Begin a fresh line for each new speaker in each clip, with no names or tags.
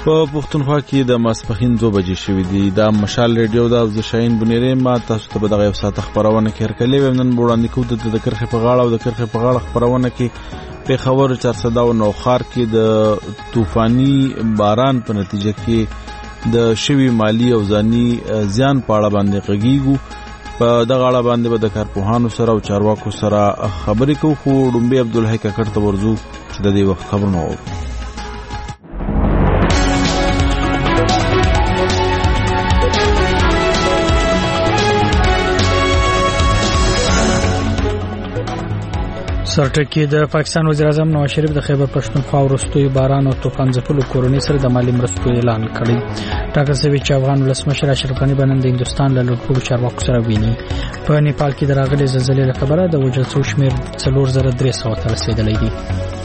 په پښتونخوا کې د ماسپښین 2 بجې شوې دي. دا مشال ریډیو دا د شاهین بنيري ما تاسو ته به دغه یو ساعت خبرونه کې هرکلی نن وړاندې کوو د کرخه په غاړه او د کرخه په غاړه خبرونه کې په خبر 409 خار کې د طوفاني باران په نتیجه کې د شوی مالی او ځاني زیان په اړه باندې غږیږو. په دغه اړه باندې به د کارپوهانو سره او چارواکو سره خبرې کوو. خو ډومبي عبدالحی کاکړ ته ورځو چې د دې وخت خبرونه وکړو.
سرټکی د پاکستان وزیر اعظم نواز شریف د خیبر پښتونخوا وروستي باران او طوفان ځپلو کورنۍ سره د مالی مرستو اعلان کړی. ټاکل شوی چې افغان ولسمشر اشرف غنی بنن د هندستان له لوړپوړو چارواکو سره ویني. په نیپال کې د راغلي زلزلې له خبره د وژل شوو شمېر 4300 ته رسیدلی دی.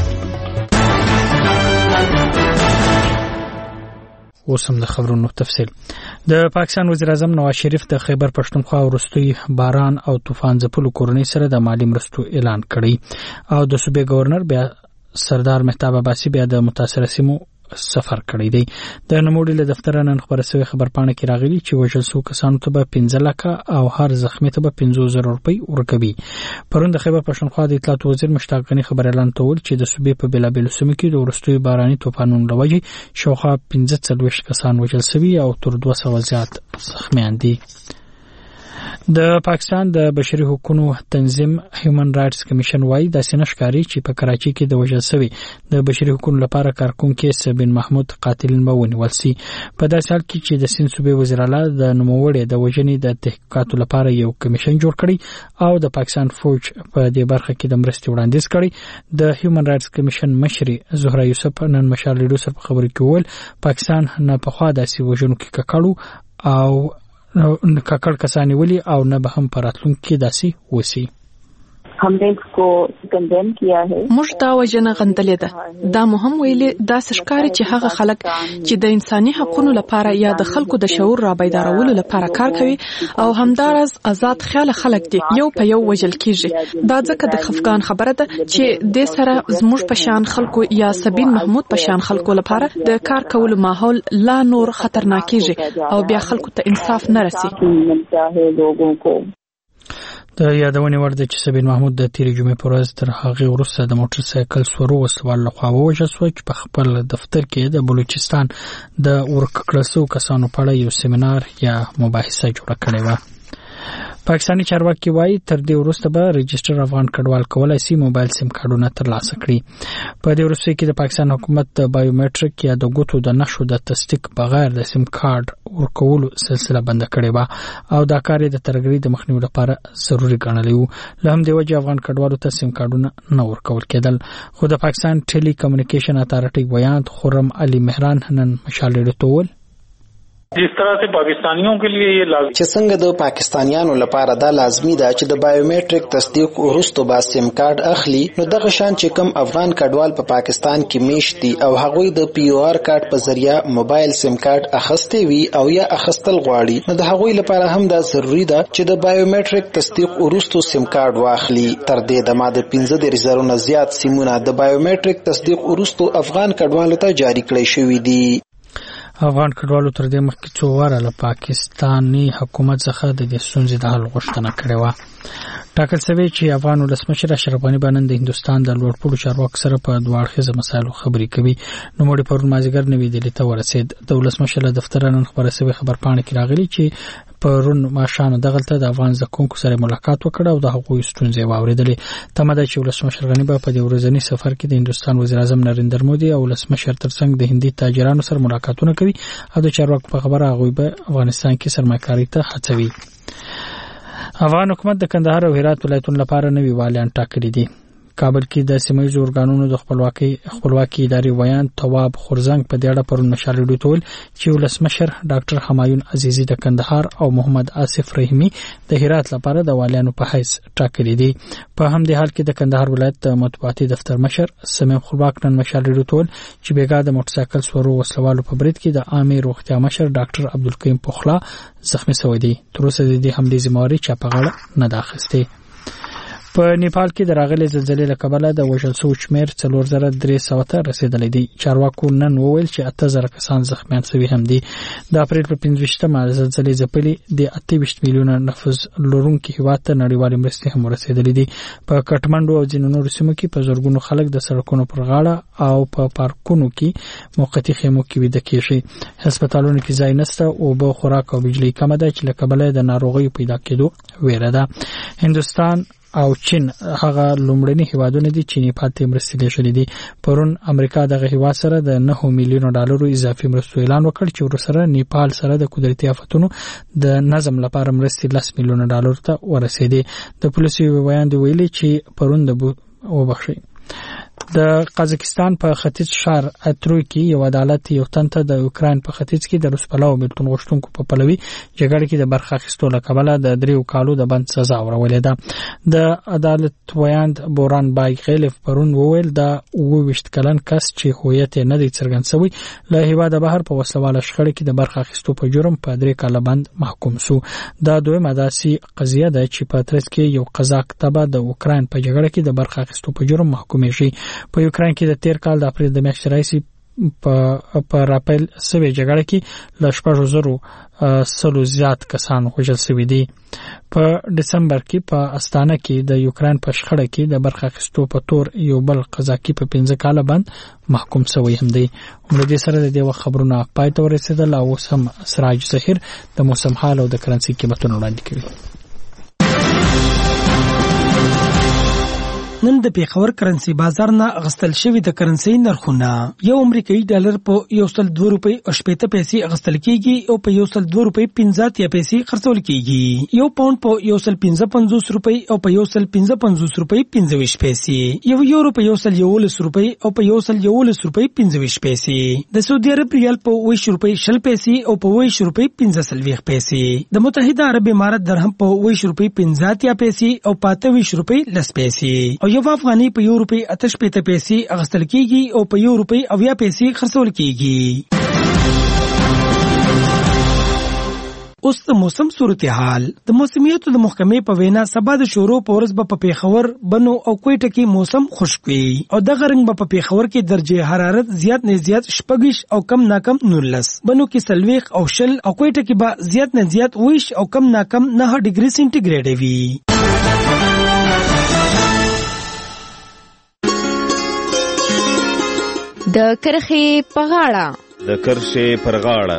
اوسم د خبرونو تفصیل. د پاکستان وزیر اعظم نواز شریف د خیبر پښتونخوا وروستي باران او طوفان ځپلو کورنۍ سره د مالی مرستو اعلان کړی او د صوبې گورنر بیا سردار مهتاب عباسي بیا د متاثره سیمو سفر کړی دی. د نوموړي له دفتر نن خبره شوی خبرپاڼه کې راغلی چې وژل شو کسانو ته به 15 لک او هر زخمی ته به 50000 روپۍ ورکوي. پرون د خیبر پښتونخوا د اطلاعات وزیر مشتاق غنی خبر اعلان کول چې د صوبې په بلابل سیمو کې د وروستي باراني طوفانونو لوجې شاوخوا 45 کسان وژل شوي او تر 200 زیات زخمیان دي. د پاکستان د بشري حقوقو تنظیم هیومن رائټس کمیشن وايي د سینشکاری چې په کراچي کې د وژل شوی د بشري حقوقو لپاره کارکونکو سبین محمود قاتلین ونیول شي. په داسې حال کې چې د سین صوبې وزیر اعلی د نوموړي د وژنې د تحقیقاتو لپاره یو کمیشن جوړ کړی او د پاکستان فوج په دې برخه کې د مرستې وړاندیز کړی. د هیومن رائټس کمیشن مشر زهرا یوسف نن مشال ریډیو سره خبرې کول پاکستان نه په خوا داسې وژنو کې ککړو او ککړ کسانی ولی او نه به هم پراتلونکو داسې وسی.
हमने इसको कंडेम किया है.
موږ دا وجنه غندلې ده. دا مهم ویلې دا سشکاري چې هغه خلک چې د انساني حقوقو لپاره یا د خلکو د شعور را بیدارولو لپاره کار کوي او همدارس آزاد خیال خلک دي یو په یو وجل کیږي. دا ځکه د خفقان خبره ده چې د سره زموږ په شان خلکو یا سبین محمود په شان خلکو لپاره د کار کولو ماحول لا نور خطرناک کیږي او بیا خلکو ته انصاف نه رسي.
د یادونې وړ ده چې سبین محمود د تیرې جمعې پر ورځ تر هغې وروسته د موټر سایکل سورو وسوال لخوا ووژل شو چې په خپل دفتر کې د بلوچستان د ورککړل شوو کسانو په اړه یو سیمینار یا مباحثه جوړه کړې وه. پاکستاني چارواکي وايي تر دې وروسته به رجستر افغان کډوال کولای شي موبایل سیم کارډونه ترلاسه کړي. په دې وروسته کې د پاکستان حکومت د بایومټریک یا د ګوتو د نښو د تصدیق بغیر د سیم کارت ورکولو سلسله بند کړې و او دا کار د ترګري د مخنیوي لپاره ضروري ګڼلی و. له همدې وجې افغان کډوالو ته سیم کارډونه نه ورکول کېدل. خو د پاکستان ټیلی کمیونیکیشن اتارټي ویاند خرم علي مهران نن مشال ریډیو ته وویل
जिस तरह से पाकिस्तानियों के लिए ये लाजमी
چې څنګه د پاکستانیانو لپاره دا لازمي ده چې د بایومټریک تصدیق وروسته با سیم کارت اخلي نو دغه شان چې کوم افغان کډوال په پاکستان کې میشتي او هغوی د پی او آر کارت په ذریعہ موبایل سیم کارت اخستې وي او یا اخستل غواړي نو د هغوی لپاره هم دا ضروری ده چې د بایومټریک تصدیق وروسته سیم کارت واخلي. تر دې د ماده 15,000 نه زیات سیمونه د بایومټریک تصدیق وروسته افغان کډوالو ته جاری کړی شوی دي.
افغان کډوالو تر دې مخکې څو واره له پاکستاني حکومت څخه د دې ستونزې د حل غوښتنه کړې وه. ټاکل شوی چې افغان ولسمشر اشرف غنی به نن د هندستان د لوړپوړو چارواکو سره په دوه اړخیزه مسایلو خبرې کوي. نوموړي پرون مازدیګر نوې دلې ته ورسېد. د ولسمشر له دفتر نن خبره شوې خبرپاڼه کې راغلي چې پرون ماښام دغلته د افغان زکونکو سره ملاقات وکړ او د هغوی ستونزې واورېدلې. تمه ده چې ولسمشر غنی به په دې ورځني سفر کې د هندستان وزیر اعظم نریندر مودي او ولسمشر ترڅنګ د هندي تاجرانو سره ملاقاتونه کوي او د چارواکو په خبره هغوی به افغانستان کې سرمایه‌کاري ته هڅوي. افغان حکومت د کندهار او هرات ولایتونو لپاره نوي والیان ټاکلي دي. کابل کې د سیمایي ارګانونو د خپلواکي ادارې ویان تواب خورزنګ په دې اړه پرون مشال ریډیو ته ویل چې ولسمشر ډاکټر همایون عزیزي د کندهار او محمد آصف رحیمي د هرات لپاره د والیانو په حیث ټاکلي دي. په همدې حال کې د کندهار ولایت د مطبوعاتي دفتر مشر سمیم خپلواک نن مشال ریډیو ته ویل چې بیګا د موټر سایکل سورو وسلوالو په برید کې د عامه روغتیا مشر ډاکټر عبدالکریم پخلا زخمی شوی دی. تر اوسه د دې حملې ذمہواری چا په غاړه نه ده اخیستې. په نیپال کې د راغلي زلزلې له کبله د وژل شوو شمېر 4300 ته رسیدلی دی. چارواکو نن وویل چې 8000 کسان زخمیان شوي هم دي. د اپریل په 15مه زلزلې ځپلي د 28 میلیونه نفوس لرونکي هېواد ته نړیوالې مرستې هم ورسېدلې دي. په کټمنډو او ځینو نورو سیمو کې په زرګونو خلک د سړکونو پر غاړه او په پارکونو کې موقتي خیمو کې ویده کېږي. هسپتالونو کې ځای نشته، اوبه، خوراک او بجلي کمه ده چې له کبله د ناروغیو پیدا کېدو ویره ده. هندوستان او چین هغه لومړني هیوادونه دي چې نیپال ته مرستې لېږلې دي. پرون امریکا دغه هیواد سره د 9 میلیونو ډالرو اضافي مرستو اعلان وکړ چې ورسره نیپال سره د قدرتي آفتونو د نظم لپاره مرستې 10 میلیونه ډالر ته ورسېدې. د پولیسو بیان دی ویلي چې پرون د وبخښي د قزاقستان په ختیځ شهر اتروی کې یو عدالت یو تن ته د اوکراین په ختیځ کې د روس پلاو بیلتون غوښتونکو په پلوي جګړه کې د برخه اخیستو له کبله د 3 کالو د بند سزا ورولې ده. د عدالت ویاند بوران بایغلیف پرون وویل د 28 کلن کس چې هویت نه دی څرګند شوی له هیواده بهر په وسلواله شخړه کې د برخه اخیستو په جرم په 3 کاله بند محکوم شو. دا دویمه داسې قضیه ده چې په ترڅ کې یو قزاق تبع د اوکراین په جګړه کې د برخه اخیستو په جرم محکوم شي. په یوکراین کې د 13 کال د اپریل د میاشتې راهیسې په راپیل سوي جګړه کې له 6,000 زیات کسان وژل شوي دي. په دسمبر کې په استانه کې د یوکراین په شخړه کې د برخه اخیستو په تور یو بل قزاقي په 15 کاله بند محکوم شوی هم دی. ولدي سره د دې خبرونه پای ته ورسېدل او اوس هم سراج ظهیر د موسم حال او د کرنسي قیمتونه وړاندې کوي.
نن د پیښور کرنسي بازار نه اغستل شوی د کرنسي نرخونه یو امریکایي ډالر په 102 روپۍ او 80 پیسې اغستل کیږي او په 102 روپۍ 50 پیسې خرڅول کیږي. یو پاوند په 155 روپۍ او په 155 روپۍ 25 پیسې، یو یورو په 111 روپۍ او په 111 روپۍ 25 پیسې، د سعودي عرب ریال په 20 روپۍ 20 پیسې او په 20 روپۍ 15 پیسې، د متحده عرب امارات درهم په 20 روپۍ 50 پیسې او په 20 روپۍ 10 پیسې، یو افغاني په یو روپۍ 88 پیسې اغستل کیږي او په یو روپۍ 80 پیسې خرڅول کیږي. اوس د موسم صورتحال. د موسمیاتو د محکمې په وینا سبا د شورو په ورځ به په پیښور، بنو او کوټه کې موسم خشک وي او دغه رنګ به په پیښور کې درجه حرارت زیات نه زیات 26 او کم نه کم 19، بنو کې 40 او 0 او کوټه کې به زیات نه زیات 20 او کم نه کم 9 ډیګري سنټیګریډ وي.
د کرخې په غاړه.
د کرخې پر غاړه.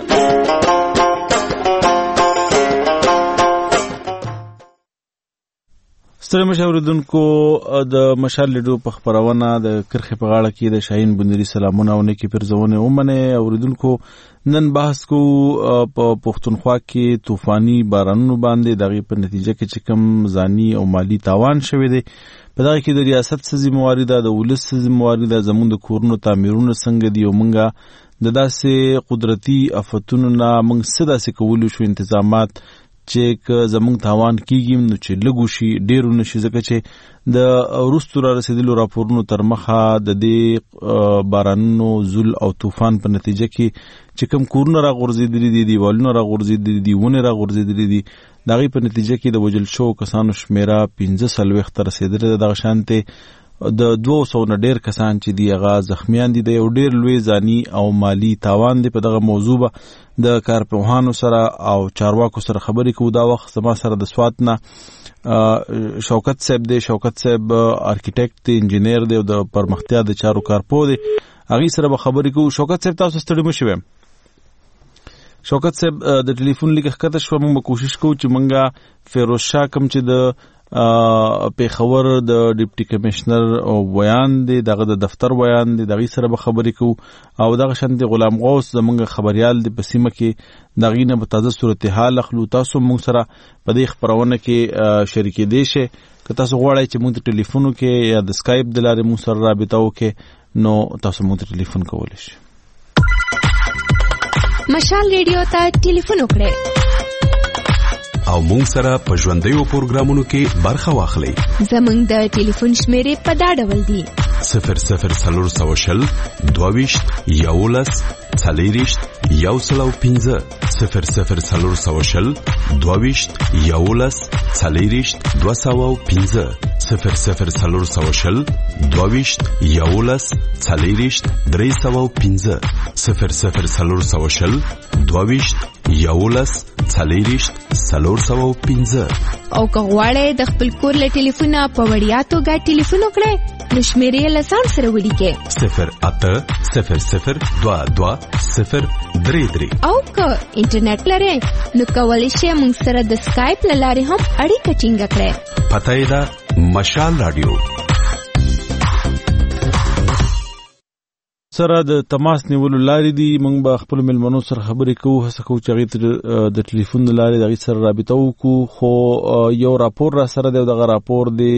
ستړي مشاوردونکو د مشال لیډو په خبرونه د کرخې په غاړه کې د شاهین بندري سلامونه او نیکی پرزونه ومنه. اوریدونکو نن بحث کو په پښتونخوا کې طوفاني بارانونو باندې دغه په نتیجه کې چې کم ځاني او مالی تاوان شوی دی. په دغه کې د ریاست څخه ذمہواری ده، د ولس څخه ذمہواری ده، زموږ د کورونو تعمیرونه څنګه دي او موږ د داسې قدرتي آفتونو نه موږ څه داسې کولو شو انتظامات چې زموږ تاوان کیږي نو چې لګو شي ډیرو نشي، ځکه چې د وروستو را رسیدلو راپورونو تر مخه د دې بارانونو زول او طوفان په نتیجه کې چې کوم کورونه را غورځېدلي دي، دیوالونه را غورځېدلي دي، ونې را غورځېدلي دي، دغه په نتیجه کې د وژل شوو کسانو شمیره 15 ته رسیدلې ده. دغه شانته د 200 نه ډیر کسان چې دی هغه زخمیان دي. د یو ډیر لوی ځاني او مالی تاوان دی. په دغه موضوع د کارپوهانو سره او چارواکو سره خبرې کوو. دا وخت زما سره د سوات نه شوکت صاحب دی. شوکت صاحب ارکیټیکټ دی، انجینیر دی او د پرمختیا د چارو کارپو دی. هغه سره به خبرې کوو. شوکت صاحب تاسو ستړي مشئ. شوکت صاحب د ټلیفون لیک ښکته شو، موږ به کوشش کوو چې موږ فیروز شاه کوم چې د پیښور د ډیپټي کمشنر بیان دی، دغه د دفتر بیان دی، دغه سره به خبرې کوو او دغه شان دی غلام غوث زموږ خبريال دی په سیمه کې دغه نه په تازه صورتحال اخلو. تاسو موږ سره په دې خبرونه کې شریک دي شئ. که تاسو غواړئ چې موږ د ټلیفونو کې یا د سکایپ د لارې موږ سره رابطه وکړئ نو تاسو موږ ته ټلیفون کولی شئ.
مشال ریډیو ته ټلیفون وکړئ
او مونږ سره په ژوندیو پروګرامونو کې برخه واخلئ.
زمونږ د ټلیفون شمیرې په دا ډول دي:
00 22 11 40 115 00420 22 11 40 215 00420 22 11 40 315 00420 22 11 40 315
او که غواړئ د خپل کور له ټلیفونه په وړیا توګه ټلیفون وکړئ نو شمیرې له ځان سره ولیکئ
080022
او که انټرنیټ لرئ نو کولی شئ موږ سره د سکایپ له لارې هم اړیکه ټینګه کړئ.
پته یې ده مشال رادیو
سره د تماس نیولو لارې دي. موږ به خپل ملمنو سره خبرې کوو، هڅه کوو چې هغې د ټلیفون د لارې د هغې سره رابطه وکړو. خو یو راپور را سره دی او دغه راپور دی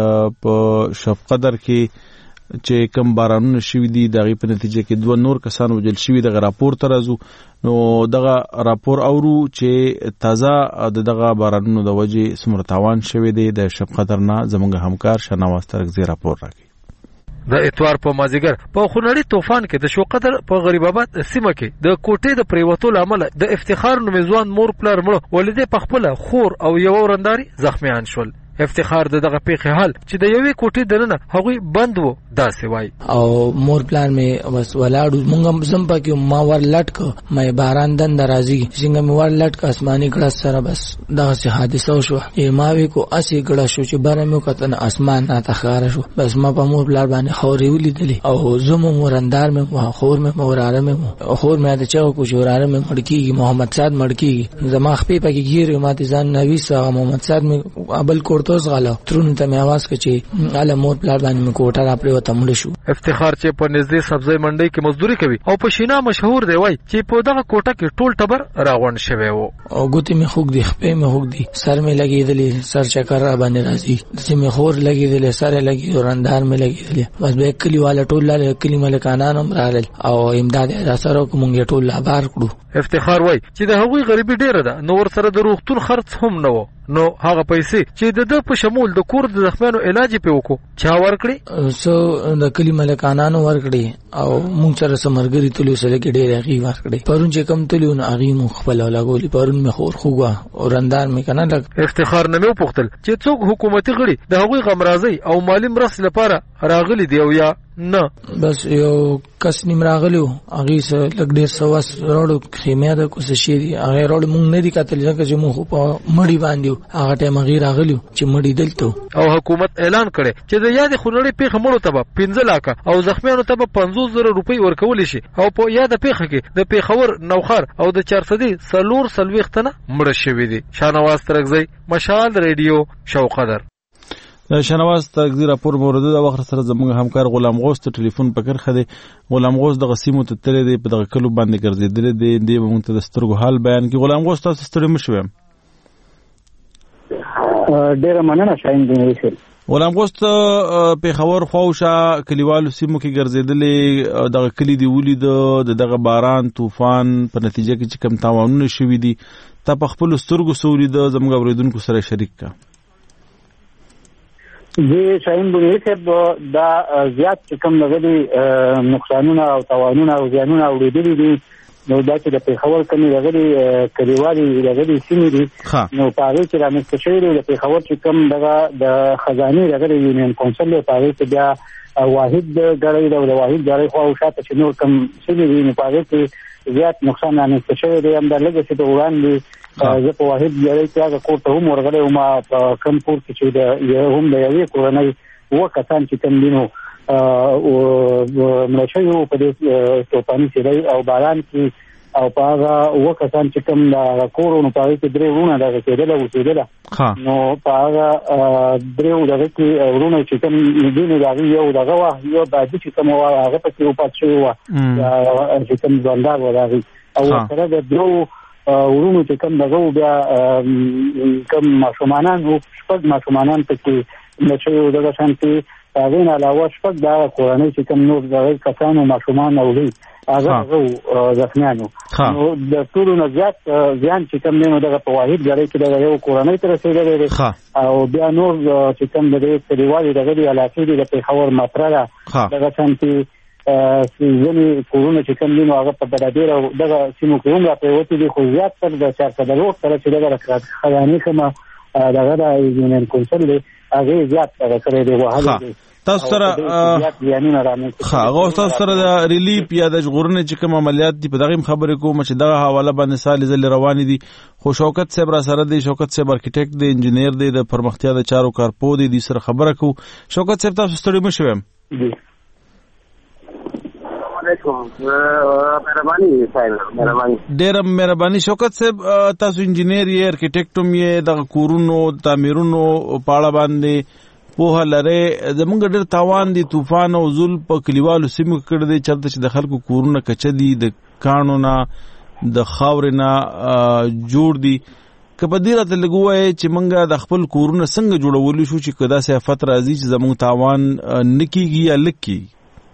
په شفقدر کې چې کم بارانونه شوي دي د هغې په نتیجه کې 2 نور کسان وژل شوي. دغه راپور ته راځو نو دغه راپور اورو چې تازه دغه بارانونو د وجې څومره تاوان شوی دی. د شفقدر نه زموږ همکار شاهنواز ترکزی راپور راکړي.
د اتوار په مازیګر په خونړي طوفان کې د شوقدر په غریب آباد سیمه کې د کوټې د پریوتو لامل د افتخار نومځوان مور پلار مړ ولدي په خپل خور او یو ورنداري زخمیان شول. افتخار دغه پیښه حال چې د یوې کوټې دننه هغوی بند وو داسې وای.
او مور پلان می بس ولاړو مونږ زم پکې ما ور لټک مې باران دن درازي څنګه مې ور لټک اسماني ګړس سره بس دغه حادثه وشو. ما وی کو اسی ګړه شو چې بار مې کتن اسمان نه تخاره شو. بس ما په مور پلان باندې خوري ولیدلې او زمو مورندار مې خور مې موراره مې خور مې د چاو کو شوراره مې مړکیږي محمد صاد مړکیږي زما خپې پکې ګیره ماته ځان نوې سره محمد صاد مې ابل کوړتوس غاله ترونه ته مې आवाज کچې اله مور پلان باندې مې کوټه را پرې وته مړ شو.
افتخار چې په نږدې سبزی منډي کې مزدوري کوي او په شینا مشهور دی وای چې په دغه کوټه کې ټول ټبر راغون شوی وو.
او ګوتې مې خوګ دی خپې مې خوګ دی سر مې لګېدلې سر چکر را باندې راځي چې مې خور لګېدلې سر لګې ورندار مې لګېدلې بس به کلیواله ټول لاله کلی ملکانان هم راغل او امداد را سره کومګ ټول لابار کړو.
افتخار وای چې د هغوی غریبي ډیره ده نو ور سره د روغتون خرڅ هم نه وو نو هغه پیسې چې د په شمول د کور د زخمیانو علاج په وکړو چا ورکړي
سو د کلی ملکانانو ورکړي او مونږ سره سمرګری تلو سره کې ډېر هغه ورکړي. پرون چې کم تلو نو هغه مو خپل لګولي پرون مې خور خوګه او رندار مې کنه لګ.
افتخار نه مې پوښتل چې څوک حکومتي غړي د هغوی غمرازي او مالی مرستې لپاره راغلي دی او یا نه.
بس یو کس نیم راغلو هغه سره لګ ډېر سواس راړو خیمه ده کوڅه شي هغه راړو مونږ نه دي کتل چې مونږ په مړی باندې هغه ټیم غیر راغلو چې مړی دلته
او حکومت اعلان کړي چې د یاد خونړي پیښه مړو ته 15 لک او زخمیانو ته 500,000 روپۍ ورکول شي او په یاد پیښه کې د پیښور نوخر او د 400 سلور سلويختنه مړ شوی دي. شاهنواز ترکزی مشال ریډیو شوقدر.
شاهنواز ترکزی راپور مورده د وخت سره زموږ همکار غلام غوث ته ټلیفون پکړ خدي. غلام غوث د غسیمو ته تللی دی په دغه کلو باندې ګرځیدل دی موږ ته د سترګو حال بیان کی. غلام غوث تاسو ستړي مشوم
ډېر مننه شاین دی.
غلام غوث پیښور خواوشا کلیوالو سیمو کې ګرځیدلې دغه کلی دی ولید دغه باران طوفان په نتیجه کې چې کم تاوانونه شوي دي تا په خپل سترګو سولید زموږ اوریدونکو سره شریک کا.
جی شاین بونی صاحب دا زیات کم لګي نقصانونه او تاوانونه او زیانونه اوریدلې دي نو دا چې د پیښور کمی لګي کلیوالي لګي سیمې دي نو پاره چې رامنځته شوی د پیښور چې کم دغه د خزانه لګي یونین کونسل له پاره چې بیا واحد غړي د واحد غړي خو او شاته چې نور کم سیمې دي نو پاره چې زیات نقصان رامنځته شوی دی هم د لګي چې د وړاندې زه په واحد غړي چې هغه کوټه هم ورغړې او ما کم پور چې د هم د یوې کورنۍ وکړان چې کم دینو او ملشیو په دې توپانی سره او باران کې او په هغه وکړان چې کم د کورونو په اړه درې ورونه د کېدل او سیدل نو په هغه درې ورونه کې ورونه چې کم دینه دا یو دغه واه یو د چې کم هغه په کې پات شو چې کم ځاندار ورغی او سره د درو ورونو چې کم دغه بیا کم ماشومان او شپږ ماشومان په کې ملشیو دغه شانتي هغه نه علاوه شپږ دا کورنۍ چې کوم نور د کسانو ماشومان او لوی هغه زخمیانو نو د ټولو نه زیات ځان چې کوم نه دغه په واحد غړي کې د یو کورنۍ تر رسیدلې او بیا نور چې کوم د کلیوالي دغه علاقې د پیښور مطرحه دغه شانتي ځینې کورونه چې کوم دي نو هغه په بډادېر او دغه سیمو کې هم راپرېوتي دي، خو زیات تر د چارسده روډ سره چې دغه خزانې کومه دغه د یونین کونسل دی هغې زیات دغه کړی دی وهلی دی.
تاسو سره د ریلیف یا د ژغورنې چې کوم عملیات دي په دغه خبرې کوم چې دغه حواله باندې سالي ځلې روانې دي، خو شوکت صاحب را سره دی. شوکت صاحب ارکیټیکټ دی، انجینیر دی، د پرمختیا د چارو کارپو دی، د سره خبره کو. شوکت صاحب تاسو ستړي مشئ. ډېر مهرباني. شوکت صاحب تاسو انجینیر یې، ارکیټیکټ هم یې، د کورونو تعمیرونو په اړه باندې پوهه لرئ. زمونږ ډېر تاوان دي طوفان او زول په کلیوالو سیمو کې کړی دی، چلته چې د خلکو کورونه کچه دي، د کاڼو نه د خاورې نه جوړ دي. که په دې راته لږ ووایئ چې موږ د خپل کورونه څنګه جوړولی شو چې که داسې آفت راځي چې زموږ تاوان نه کېږي یا لږ کېږي؟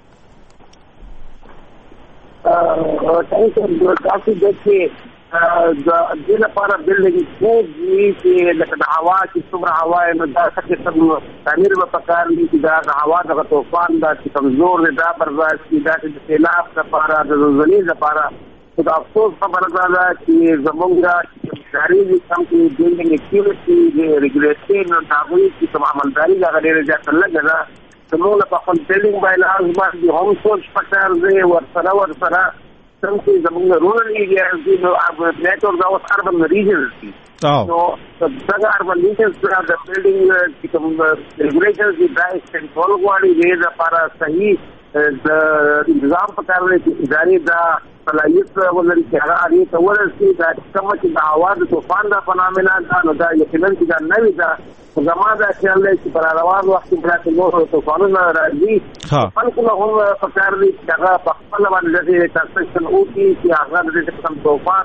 د دې لپاره بلډینګ خوب وي چې لکه د هوا چې څومره هوا نو دا څه تعمیر به پکار دي چې دا د هوا د طوفان دا چې کمزور دی دا برداشت کړي، دا چې د سیلاب لپاره د زلزلې لپاره. خو د افسوس خبره دا ده چې زموږ ادارې دي کوم چې بلډینګ اکټیویټي د ریګولیشن او د هغوی چې کوم عملداري دا ډېره زیاته لږه ده. زموږ په خپل بلډینګ بایلاز باندې هم سوچ پکار دی ورسره څنګه زموږ رورل ایریاز دي نو نیټورک دا اوس اربن ریجنز دي. نو دغه اربن ریجنز د بلډینګ چې کوم ریګولیشنز دي دا کنټرول غواړي، دې لپاره صحیح د نظام پکار دی چې ادارې دا صلاحیت ولري چې هغه اړې ته ورسي. دا کوم چې د هوا د طوفان دا فنامنا دا نو دا یقینا چې دا نوي ده. زما دا خیال دی چې پر روان وخت کې برابر نور طوفانونه راځي، خلکو له هم پکار دي چې هغه په خپل باندې د کنسټرکشن وکړي چې هغه د کوم طوفان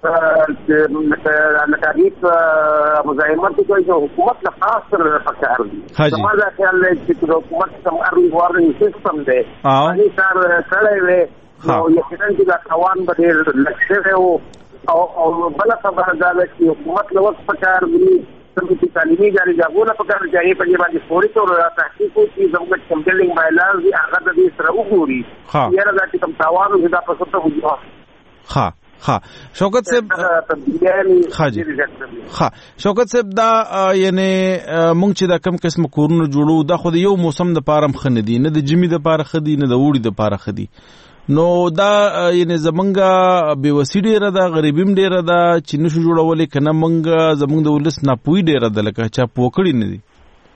نتایج مزاحمت کوي چې حکومت له خاص سره پکار دي. زما دا خیال دی چې حکومت کوم ارلی وارنینګ سیستم دی هغه کار کړی وي نو یقینا چې دا تاوان به ډېر لږ شوی و. او بله خبره دا ده چې حکومت له وخت پکار دي چې تعلیمي ادارې دغونه پکار دي هغې په دې باندې فوري طور تحقیق وکړي، زموږ چې کوم بلډینګ بایلاز دي هغه د دې سره وګوري یاره دا چې کوم تاوان وي دا په څه ته
شوکت صاحب شوکت صاحب دا یعنی مونږ چې دا کم قسم کورونه جوړو دا خو د یو موسم د پاره مخ نه دي، نه د جمی د پاره خدي، نه د وړي د پاره خدي. نو دا یعنی زمونږه بېوسي ډېره ده، غریبیم ډېره ده چې نشو جوړولی، که نه مونږ زمونږ د ولس ناپوهي ډېره ده لکه چا پوه کړي نه دي.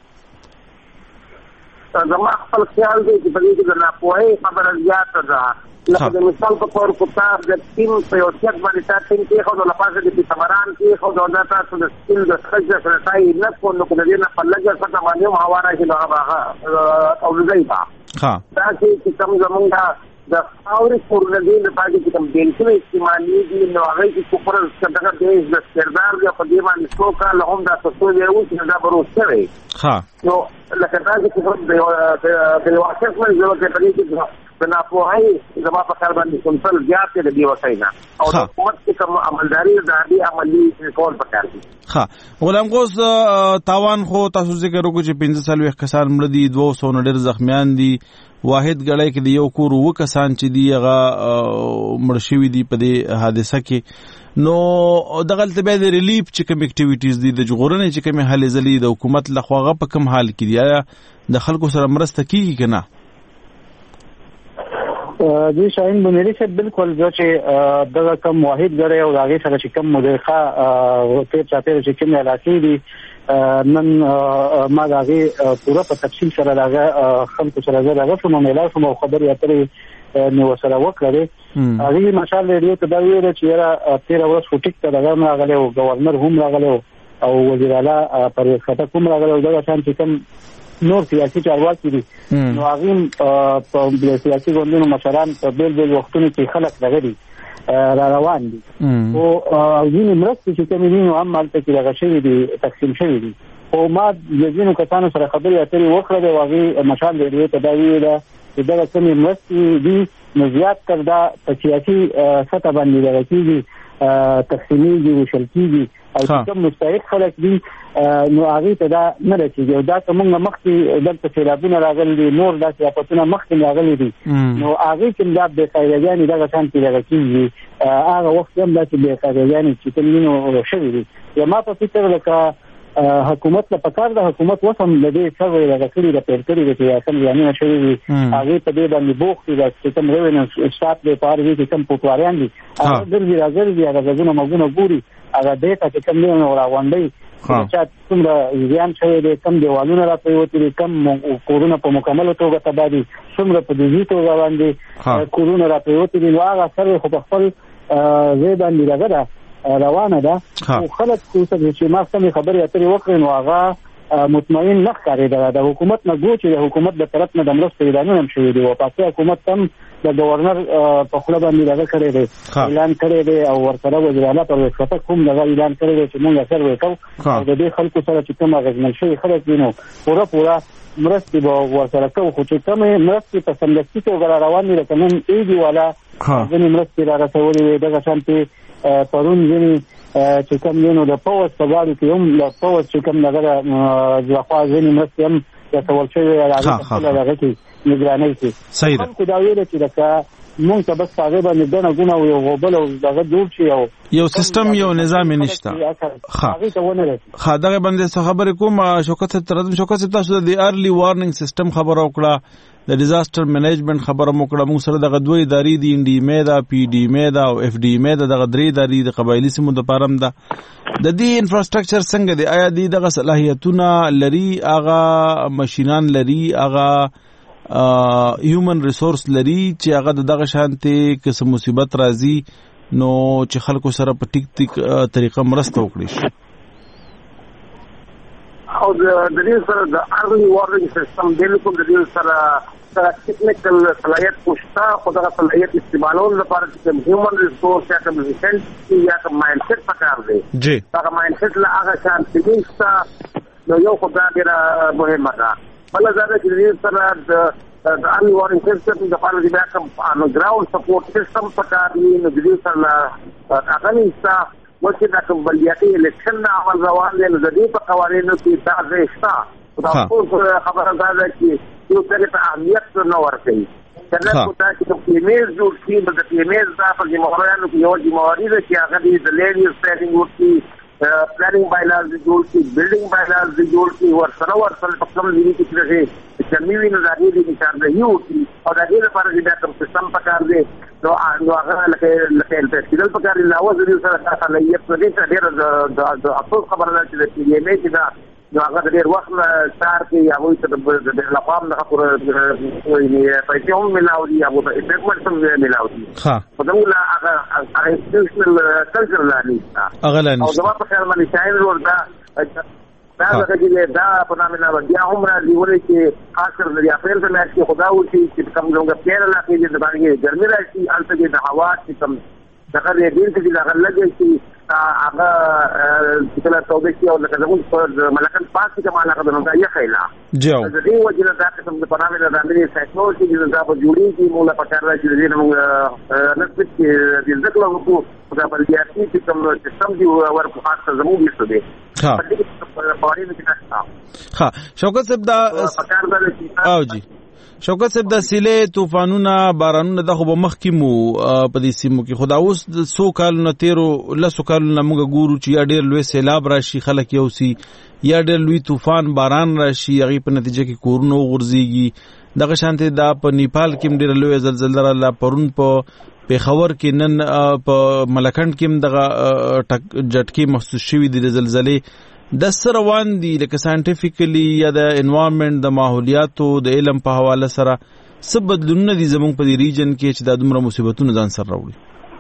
زما خپل خیال دی چې په دې کې د ناپوهۍ خبره زیاته ده. لکه د مثال په طور کو تا د ټیم په یو چت باندې تا ټیم کېښود او له پاسه د پیسمران کېښود او دا تاسو د سکیل د ښځه سره تایي نه کړو نو که د دې نه په لږه څه باندې هم هوا راشي نو هغه اولګۍ به داسې چې کوم زمونږ د خاورې کورونه دي لپاره چې کوم بینکونه استعمالېږي نو هغوی چې کفر دغه دیش د کردار دی په دې باندې څو کاله هم دا څه دی اوس نو دا به روز شوی نو لکه داسې چې د یو اساس باندې ضرورت دی په دې کې د ناپوهۍ زما په کار باندې کنټرول زیات دی د دې وسایل نه او د حکومت چې کوم عملداري د هغې عملي کول پکار دي.
غلام غوث تاوان خو تاسو ذکر وکړو چې 45 کسان مړه دي، 200 نه ډېر زخمیان دي. واحد ګړی کې د یو کور 9 کسان چې دي هغه مړه شوي دي په دې حادثه کې. نو دغلته بیا د ریلیف چې کوم اکټیویټیز دي، د ژغورنې چې کومې هلې ځلې د حکومت لخوا هغه په کوم حال کې دي؟ آیا د خلکو سره مرسته کېږي که نه؟
جی شاهین بنيري صاحب بالکل جو چې دغه کم واحد ګړی او د هغې سره چې کوم مدرخه تیر چاپېره چې کومې علاقې دي نن ما د هغې پوره په تفصیل سره د هغه خلکو سره زه د هغه شوم میلاو شوم او خبرې اترې مې ورسره وکړلې. هغې مشال ریډیو ته دا ویله چې یاره تېره ورځ خو ټیک ته دغه هم راغلی و، ګورنر هم راغلی و او وزیر اعلی پرویز خټک هم راغلی و. دغه شان چې کوم نور سیاسي چارواکي دي نو هغې په سیاسي ګوندونو مشران په بېل بېل وختونو کې خلک دغه دي را روان دي او ځینې مرستې چې کومې دي نو هم هلته کې دغه شوي دي، تقسیم شوي دي. خو ما د ځینو کسانو سره خبرې اترې وکړلې او هغې مشال ریډیو ته دا ویله چې دغه کومې مرستې دي نو زیات تر دا په سیاسي سطح باندې دغه کېږي تقسیمیږي وشل کیږي او کوم مستحق خلک دي نو هغه ته دا نه رسیږي او دا کومه مخکې دلته سیلابونه راغلي نور داسې اپاتونه مخکې راغلي دي نو هغه کوم دا به خیریانې دغه شان پیدا کیږي هغه وخت هم داسې به خیریانې چې کوم شوي دي یا ما په فکر لکه حکومت له پکار د حکومت وسم د دې سره راغلي د پیرکري د سیاست یعنی شوی دي هغه په دې باندې بوخت دي چې کوم ریونس شاپ د پاره دي کوم پټواريان دي هغه درځي راځي هغه غوونه مګونه ګوري هغه دې ته کوم نه راوندي چې څومره ځان شوی دي کوم دیوالونه را پریوتي دي کوم کورونه په مکمل توګه تبادي څومره په دې توګه باندې کورونه را پریوتي دي هغه سره خو په خپل زی باندې راغله روانه ده او خلک چې ما څنګه خبرې اترې وکړې نو هغه مطمئن نه ښکارېده د حکومت نه ګو چې د حکومت د طرف نه د مرستې اعلانونه هم شوي دي او پاکستان حکومت هم د گورنر په خوله باندې دغه کړی دی اعلان کړی دی او ورسره وزیر اعلی پر وسیله کوم دغه اعلان کړی دی چې موږ سره وکړو او د دې خلکو سره چې کوم غږنل شوی خلک دي نو پوره مرستې به ورسره کوو خو چې کومې مرستې په سمدستي توګه روان دي لکه نن ایږي والا ځینې مرستې را رسولې وې دغه شانتې پرون ځینې چې کوم دی نو د پوځ په غاړو کې هم د پوځ چې کوم دغه لخوا ځینې مرستې هم رسول شوې هغه په خپله دغه کې نګرانۍ کې خلکو دا ویله چې لکه مونږ ته بس هغې باندې ګڼه ګونه او یو غوبل او دغه جوړ شي او
یو سیستم یو نظام یې نشته
هغې ته ونه رسي
دغه باندې خبرې کوم شوکت صاحب تاسو د ارلی وارننګ سیستم خبره وکړه د ډیزاستر مینجمنت خبره موکړه موږ سره دغه دوی ادارې دي ان ډي مې دا پی ډي مې دا او اف ډي مې دا دغه درې ادارې د قبایلی سیمو د پارم دا د دې انفراستراکچر څنګه دی آیا دی دغه صلاحیتونه لري هغه ماشینان لري هغه هیومن ریسورس لري چې هغه دغه شانتي که مصیبت راځي نو چې خلکو سره په ټیک طریقه مرسته وکړي
او د دې سره د ارلی وارننګ سیستم بالکل د دې سره ټیکنیکل صلاحیت پوښتا خو دا صلاحیت استعمالول لپاره چې هیومن ریسورس یا کوم ریسنټ یا کوم مایند سیټ پکار دی
جی
دا مایند سیټ لا هغه شان چې نو یو خدای ډیره مهمه ده بل ځای چې دې سره د ارلی وارننګ سیستم د لپاره د بیاکم انو ګراوند سپورټ سیستم پکار دی نو دې سره هغه نشته وڅ دا کوم بلیاتي الیکشن عمل روان دي نو د دې په قوانینو کې دا ځای دا خبره ده چې یو څه ته اهمیت نه ورکوي څنګه کوتا چې کوم ایمیل جوړ شي د ایمیل دا په جمهوریتانو کې یو جمهوریت ده چې هغه د لیډ سټینګ ورتي پلانینګ بایلاز جوړ شي بلډینګ بایلاز جوړ شي ورسره په کوم ځای کې چې چې ویني د دې د نشان یو او د دې لپاره چې دا کوم سیستم پکار دی نو هغه لکه تشکیل پکار دی لاوه د دې سره تاسو لایق دې ډېر د افسوس خبره ده چې د پی ام ای چې دا نو هغه ډېر وخت کار کوي هغه ته د لقام د خبره پیسې هم ملاوي هغه ته اډمنټ هم ملاوي په دغه هغه انسټیټیوشنل کلچر لانی او زما په خیال باندې شاین وردا دا هغه دا په نامه نه بیا هم را دیولې چې خاص کر د اپریل په میاشت کې خدا وشي چې کوم څنګه پیل لا کې د باندې ګرمي راشي البته د هوا چې کوم دغه دې چې دا لګي چې هغه چې له توګه او لکه زموږ په ملکن پاک کې معنا غوډه نو یا خیلا
جو
د دې وجه دا کوم په نامه نه باندې سایکولوژي د دا په جوړي کې مولا پکار راځي د موږ نسبت کې د ذکر وکړو دا په دې چې کوم سیستم دی ورته خاصه زموږ یې څه دی
شوکت صاحب دا او جی شوکت صاحب د سیلې طوفانونه بارانونه د خو به مخکې مو په دې سیمو کې خدا اوس د 100 کالونو تیرو لسو کالونو موږ ګورو چې یا ډېر لوی سیلاب راشي خلک یو سي یا ډېر لوی طوفان باران راشي هغه په نتیجه کې کورونه غورځيږي دغه شانته دا په نیپال کې ډېر لوی زلزلہ را پرون په پیښور کې نن په ملکند کې دغه جټکی محسوس شوی د زلزلې د سروان دي لکه ساينټیفیکلی یا د انوایرنمنت د ماحولیاتو د علم په حواله سره څه بدلونونه دي زموږ په دې ریجن کې چې د دومره مصیبتونو ځان سره راوړي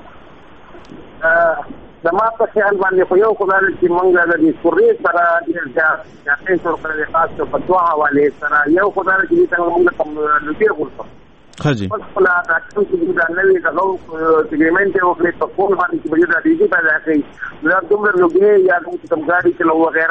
زما په خیال باندې خو یو خدای چې مونږ د دې سوري سره د ځاګه څور کړل خاص په دوه حواله سره یو خدای چې څنګه موږ کوم لوټي ورته
خاجي
خپل د اکشن چې دا نوې د لو سیګمنټ یو کلی په کول باندې چې بجو د دې پیدا کوي دا دومره لوګي یا کوم ګاډي چې لو وغیرہ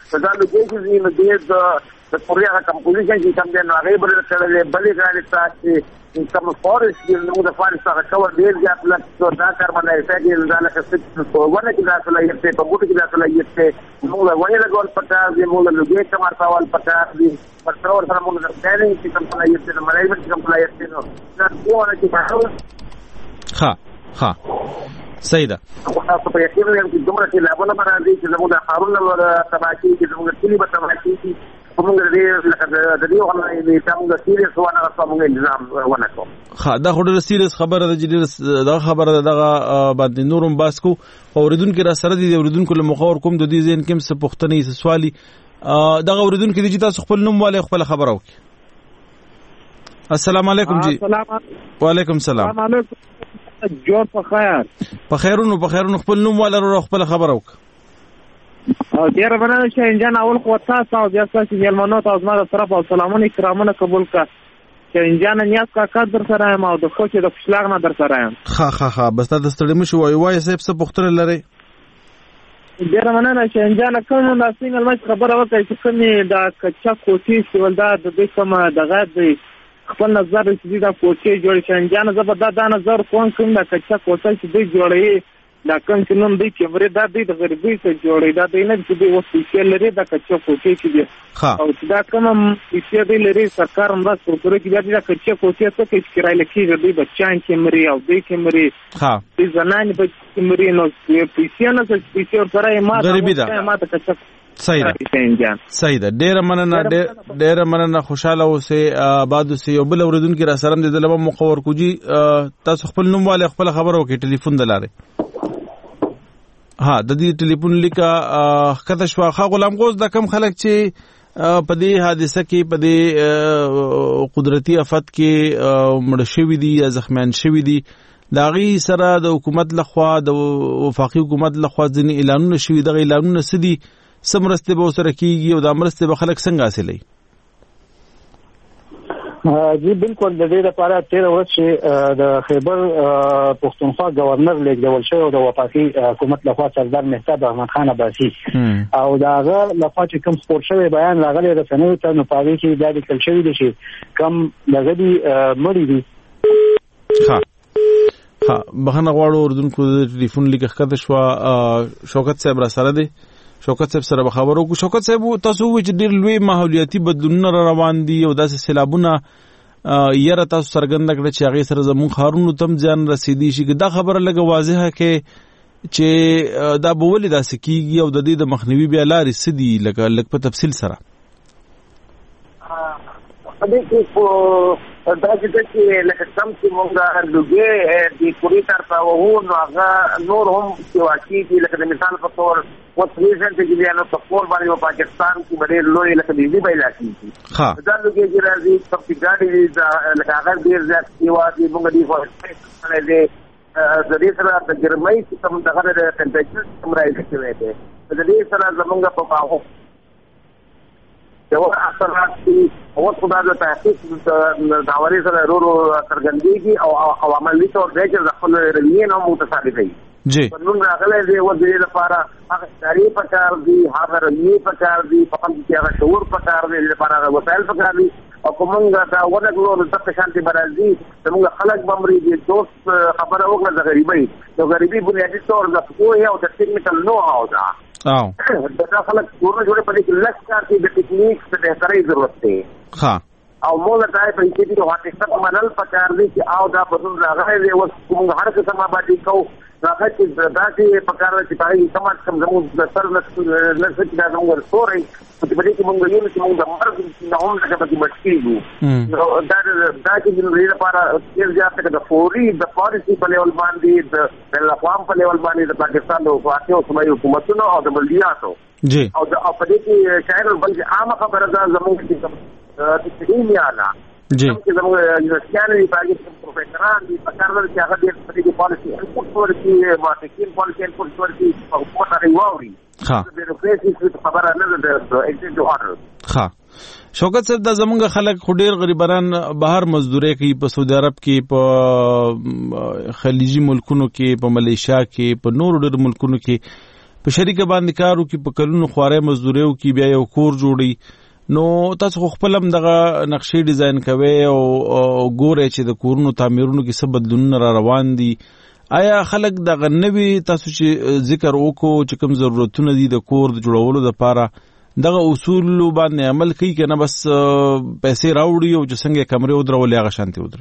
دا لوګي نو د پوریا کمپوزیشن چې کوم دی نو هغه بل کړل بلې غاړي ته کوم فورست نو د فارست هغه کور ډیر زیات لږ دا کاربن ډای اکساید دا لکه څه په ونه کې دا صلاحیت ته په بوټو کې دا صلاحیت ته موږ ونه لګول پکار دی موږ لوګي کمر سوال پکار دی پر څور سره موږ د پلانینګ چې کوم صلاحیت ته مینجمنت کوم صلاحیت ته نو دا څه چې
ها صحیح ده
په یقین لرم چې دومره چې لابونه باندې چې زموږ د خارونه ور تباکی چې زموږ کلی به تباکی شي موږ د دې ولې تاسو د سیریس ونه کوم نظام ونه کوم
دا خو د سیریس خبره ده چې دا خبره ده دغه باندې نورم باسکو اوریدونکو را سره دي اوریدونکو له مخاور کوم د دې زین کوم څه پښتنې سوالي دغه اوریدونکو دي چې تاسو خپل نوم والے خپل خبره وکړي. السلام علیکم جی. وعلیکم السلام.
جوړ په
خیرونو خپل نوم والے خپل خبره وکړه.
او ډیر مننه چې انجن اول خو تاسو او بیا تاسو یلمنو تاسو ما طرف او سلامونه کرامونه قبول کا چې انجن نیاز کا قدر سره ما د خو چې د فشلاغ نه در سره یم.
ها بس تاسو ستړي مشو وای سیب څه پختره لري.
ډیر مننه چې انجن کوم د سینګل مچ خبره وکړي چې کومې د کچا کوټي چې ولدا د دې کوم دغه د خپل نظر چې دا کوټي جوړ شي انجن زبر دا نظر کوم د کچا کوټي چې دوی جوړي دا کوم چې نوم دی کیمرې دا دی د غریبۍ څخه جوړې دا دی نه چې دی وسیله لري دا کچا کوټې کې دی او چې دا کوم چې دی لري سرکار مرسته کوي چې دا کچا کوټې څه کې کرای لکې دی بچان کیمرې او دی کیمرې د زنان بچ کیمرې نو پیسې نه څه پیسې ورته ما ته کچا
صحیح ده. ډیر مننه خوشاله اوسه آباد اوسه یو بل اوریدونکو را سره د دلبه مقور کوجی تاسو خپل نوم والے خپل خبر وکړئ ټلیفون دلاره. د دې ټلیفون لیکه کته شو خا غلام غوز د کم خلک چې په دې حادثه کې په دې قدرتي آفت کې مړ شوی دي یا زخمیان شوی دي دا غي سره د حکومت لخوا د وفاقي حکومت لخوا ځنې اعلانونه شوی دغه اعلانونه سدي سمرسته به سره کیږي او د امرسته به خلک څنګه حاصلې.
جی بالکل د دې لپاره 13 ورځې چې د خیبر پښتونخوا گورنر لیکل شوی او د وفاقي حکومت لخوا سردار مهتاب احمد خان عباسي او داغه لخوا چې کوم سپورت شوی بیان راغلی رسنیو ته نو پاره کې د لیکل شوی دي چې کم دغه دي مړی دي.
بخنه غواړو اردوونکو د ټلیفون لیکه کده شو شوکت صاحب را سره دی. شوکت صاحب سره خبرو کو. شوکت صاحب تاسو چې ډیر لوی ماحولیاتي بدلونونه روان دي او داسې سیلابونه یره تاسو څرګنده کړه چې هغه سره زموږ خارونو تم ځان رسیدي شي دا خبره لګه واضحه کې چې دا بولې داسې کیږي او د دې د مخنیوي بیا لارې سدي لګ په تفصیل سره.
دا چې لکه سم چې موږ لوګي د پوری طرفه وو نو هغه نور هم چې واقعي دي لکه د مثال په تور وسریزن چې دی نو په کور باندې پاکستان کې ډېر لوی لکه دې بایلا کیږي دا لوګي چې راځي په ګاډي لکه هغه ډېر ځات دی واځي موږ دی فورسټ د دې سره د ګرمۍ چې کوم دغه د ټمپریچر کوم راځي کوي د دې سره زمونږ په باغو یو اثرات چې او خدای د تحقیق د حوالې سره ورو څرګندېږي او عملي تور دی چې خپل رلیه نو متصادفي
جی
نن راغله دی و دې لپاره هغه تاریخ پکار دی هغه رلیه پکار دی په کوم کې هغه شعور پکار دی لپاره وسایل پکار دی او کومنګ دا ورغلو د تک شانتي برازي څنګه خلک بمري دي دوست خبره وکړه د غریبۍ د غریبۍ بنیادی تور د کوه او د ټیکنیکل نو هاو دا دا خلک ټول جوړه په دې کې لږ کار کې د ټیکنیک څخه بهتري ضرورت دی او موږ ته په دې کې واټ څخه منل پکار دی چې او دا بدل راغلی دی او موږ هر څه سم باندې کو راځي چې دا چې پکار دی چې پای سماج کوم زموږ د سر نه څه دا موږ سوري په دې کې موږ یو چې موږ د مرګ نه هم څه پکې مشکل نو دا چې د دې لپاره ډیر زیات د فوري د پالیسي په لیول باندې د اقوام په لیول باندې د پاکستان او واقعي او سمای حکومتونو او د بلدیاتو
جی
او په دې کې شاید بلکې عام خبره ده زموږ چې د سیمه
جی
چې زموږ یونیورسيټي باندې پروفیسوران دي په کار ورته هغه د دې پالیسي انپوټ ورته مارکیټینګ پالیسي انپوټ ورته په حکومت باندې واوري د بیروکراسي څخه خبره نه ده د ایگزیکټیو آرډر
شوکت صاحب د زمونږ خلک خډیر غریبان بهر مزدوري کوي په سعودي عرب کې په خلیجي ملکونو کې په ملیشیا کې په نورو ډېر ملکونو کې په شریک باندې کارو کې په کلونو خوارې مزدوریو کې بیا یو کور جوړي نو تاسو خپل هم دغه نقشې ډیزاین کوي او ګورئ چې د کورونو تعمیرونو کې څه بدلونونه را روان دي آیا خلک دغه نوي تاسو چې ذکر وکړو چې کوم ضرورتونه دي د کور د جوړولو لپاره دغه اصول باندې عمل کوي کنه بس پیسې راوړي او چې څنګه کمرې ودرولې هغه شانتي ودري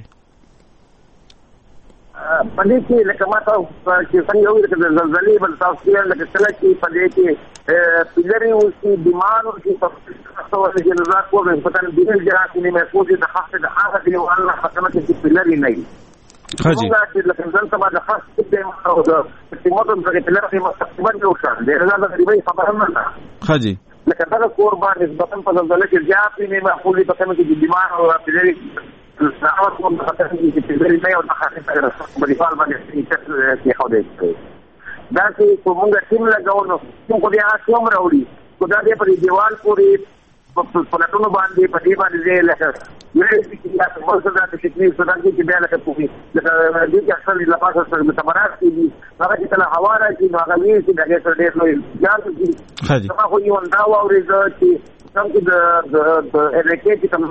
پدې کې لکه ما تاسو چې څنګه ویل چې زلزلې بل تاسو یې لکه څنګه چې پدې کې پیلري او چې بیمار او چې تاسو ولې جنازه کوو په تن دې جهات نه مې کوزي د خاصه د هغه دی والله حکمت چې پیلري نه
خاجي
لکه څنګه ما د خاص دې او د تیموتم څخه پیلري مستقبل جوړ شو دې راځه د دې خبره نه
خاجي
لکه دا کور باندې نسبتاً په زلزلې کې جهات نه مې خپل په تن کې بیمار او پیلري ناوړ کوم د خاطر چې پیلري نه او د خاصه په دیوال باندې چې خو دې دا چې کومه ټیم لګاو نو کوم بیا کوم راوړي کو دا دې په دیوال پورې په لټونو باندې په دې باندې لکه مې چې یا څه څه د تکنیک څه د چې بیا لکه پوهې لکه دې چې اکثر د لپاره سره متمرات دي هغه چې کله هوا راځي نو هغه وی چې دغه سره ډېر نو ځان دي دا خو یو دا اوري چې څنګه د الکه چې کوم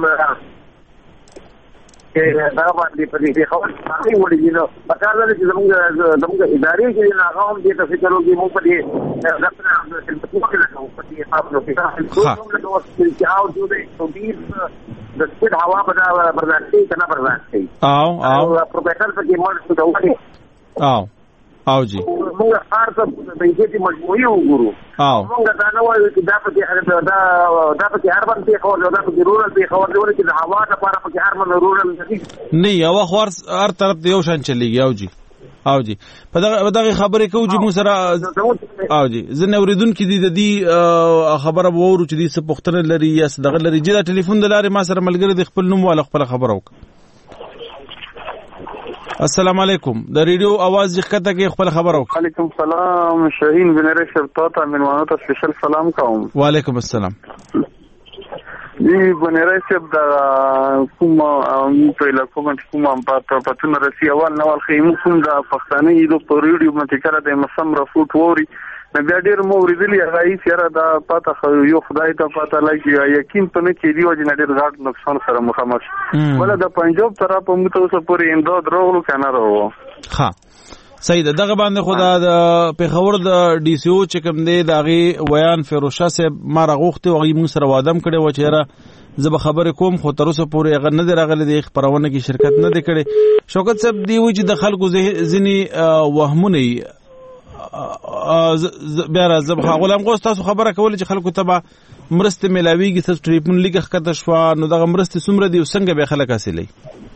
دا باندې په دې خبر باندې وړي نو په کار لري چې زموږ ادارې کې نه هغه دې ته فکر وکړي موږ په دې دفتر د خدمتونو کې راځو په دې تاسو کې تاسو له چې او دې توبیر د سپید هوا برداشت کنه برداشت
او
پروفیسور په کې مرسته کوي
او جی
موږ هر څه د دې مجموعي وګورو موږ دا نه وایو چې دا په کې هر باندې خبر دا په ضرورت دی خبر دی چې د هوا لپاره په کې هر باندې ضرورت
نه یو خبر هر طرف دی یو شان چلیږي او جی په دغه خبرې کوو چې موږ سره او جی زنه اوریدونکو دي د دې خبره وورو چې دې څه پوښتنه لري یا څه دغه لري چې دا ټلیفون د لارې ما سره ملګری د خپل نوم والا خپل خبره وکړه السلام علیکم د ریډیو आवाज ځکته کې خپل خبر او
علیکم السلام شاهین بن رشد تا منوانو ته سپیشل سلام کوم
وعلیکم السلام
دی بن رشد د کوم په لکه کوم پاتونه رسی اول نوال خیمو کوم د پښتني د ریډیو متکره د مسم رفوت ووري بیا ډیر مو ورېدلی هغه سره دا پاته یو خدای ته پاته لګي یقین په نه کې دی او جن ډیر غاټ نقصان سره مخامخ ول د پنجاب طرف په متوسه پورې امداد راغلو کنه راو
ها صحیح دغه باندې خدا د پیښور د ډي سي او چې کوم دی دغه ویان فیروشا صاحب ما راغوخته او موږ سره وادم کړي و چې را زب خبر کوم خو تر اوسه پورې هغه نه درغله د خبرونه کې شرکت نه دی کړي شوکت صاحب دی و چې د خلکو ځینی وهمونه بیا راځم غلام غوښ تاسو خبره کوله چې خلکو ته مرسته ملاویږي تاسو ټریپون لیګه خکته شو نو دغه مرسته څومره دی څنګه به خلک حاصلې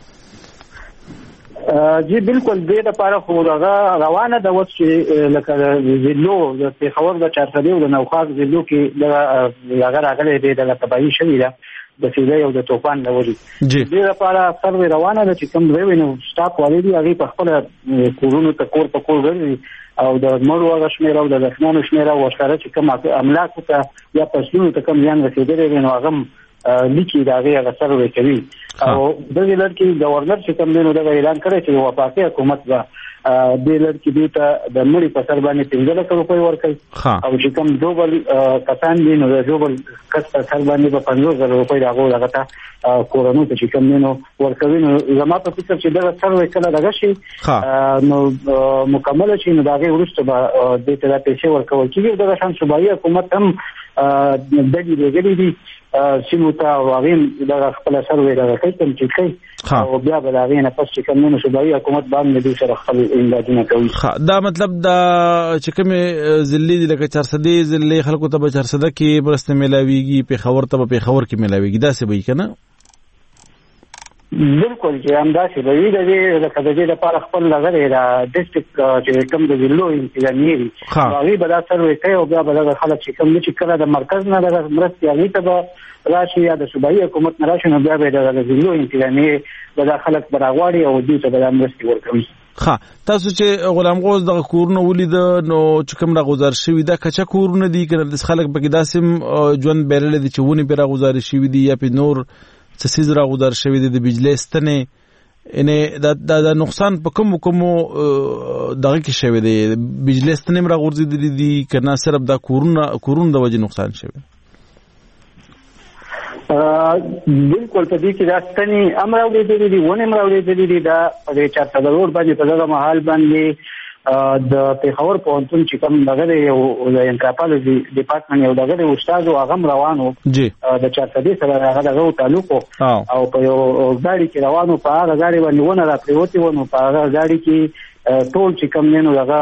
جی بالکل دې لپاره خو دغه روانه د وڅ لکه زلو د پیښور د چارسدي او د نوخاز زلو کې دغه راغلي دی د تبعی شوی دا د سیده او د طوفان لوري دې لپاره سروي روانه ده چې کوم ریوینو سټاپ والي هغه په خپل کورونو ته کور په کور ګرځي او د مړو غشمیر او د ځخنانو شمیر او سره چې کوم املاک ته یا پښتون ته کوم ځان رسیدلې نو هغه لیکي دا هغه سروي کوي او د دې لړ کې گورنر چې کوم نو دا اعلان کړی چې وفاقي حکومت دا د لړ کې د مړي په سر باندې 15 لک روپۍ ورکړي او چې کوم دوبل کسان دي نو د دوبل کس په سر باندې په 15000 روپۍ راغو ته کورونو ته چې کوم نو ورکوي نو زما په فکر چې دا سروي کله دغه شي نو مکمل شي نو دا غي ورسته به د ته پیسې ورکول کیږي دغه شان صوبایي حکومت هم دغه دي سیمو ته واغین دغه خپل سروي دغه کوم چې کوي او بیا به دا غینه پس چې کوم نو صوبایي حکومت باندې د سره خپل امدادونه کوي
دا مطلب دا چې کوم ذلی د لکه 400 ذلی خلکو ته به 400 کې برسته ملاويږي په خبر ته په خبر کې ملاويږي دا څه وایي کنه
بالکل چې همداسې به وي د دې لپاره خپل لغړی د ډسټرکټ چې کوم د ضلعو انتظامیه وي هغوی به دا سروې کوي او بیا به دغه خلک چې کوم چې کله د مرکز نه دغه مرستې هغوی ته به راشي یا د صوبایي حکومت نه راشي نو بیا به د ضلعو انتظامیې به دا خلک به راغواړي او دوی ته به دا مرستې ورکوي
تاسو چې غلام غوث دغه کورونه ولید نو چې کوم راغوزار شوی دا کچا کورونه دي کنه د خلک به داسم ژوند بیرل دي چې ونه پر راغوزار شوی دي یا په نور څه سیز راغوزار شوی دي د بجلی ستنه ان د نقصان په کوم دغه کې شوی دی بجلی ستنیم را غورځېدلې دي کنه صرف دا کورونه د وجې نقصان شوی
بالکل په دې کې دا ستنې امر اورېدلې دي ونه امر اورېدلې دي دا د چارته ضرور باندې په دغه محل باندې د پیښور پوهنتون چې کوم دغه یو د انکاپالوجي ډپارټمنټ یو دغه استاد او هغه روانو د چارته دې سره هغه تعلق او په یو ګاډي کې روانو په هغه ګاډي باندې ونه را پریوتی ونه په هغه ګاډي کې ټول چې کوم نه هغه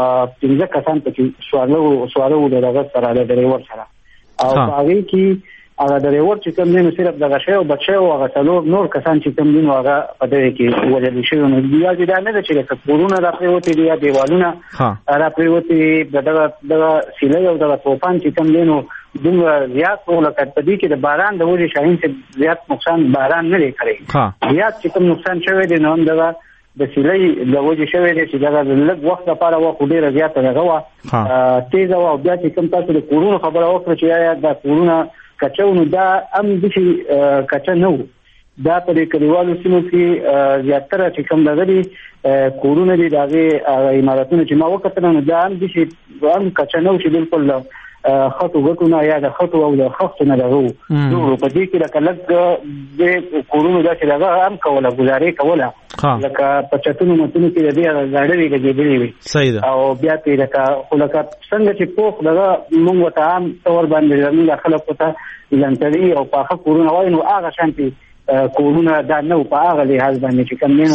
15 کسان پکې سوالو دغه سره د ډرایور سره او هغه کې هغه ډرایور چې کوم نه صرف دغه شی او بچو هغه څلور نور کسان چې کوم نه هغه په دې کې وجل شي نو بیا دا نه چې کورونه را پریوتی دي یا دیوالونه را پریوتی دغه سیلې او دغه طوفان چې کوم نه دومره زیات ولکه په دې کې د باران د وجې شاهین څخه زیات نقصان باران نه لري زیات چې کوم نقصان شوی دی نو دغه د سیلې د وجې شوی دی چې دغه لږ وخت لپاره وخت ډیر زیات دغه تیز او بیا چې کوم تاسو د کورونو خبره وکړه چې یا د کورونو کچاونو دا ام د شي کچا نو دا په کلیوالو سیمو کې زیاتره چې کوم دغه کورونه دي دغه عمارتونه چې ما وکړل نو دا ام د شي هم کچا نو چې بالکل خطو غټونه یا د خطو او د خفتو نه دغه نو په دې کې لکه لږ د کورونو دا چې دغه هم کوله گزارې کوله لکه په چتونو متونو کې دې غاډري لګېدلې وي او بیا په لکه خلک څنګه چې پوخ دغه موږ ته هم تور باندې زموږ خلک ته لنټري او پاخه کورونه وای نو هغه شانتي کورونه دا نو په هغه لحاظ باندې چې کوم نه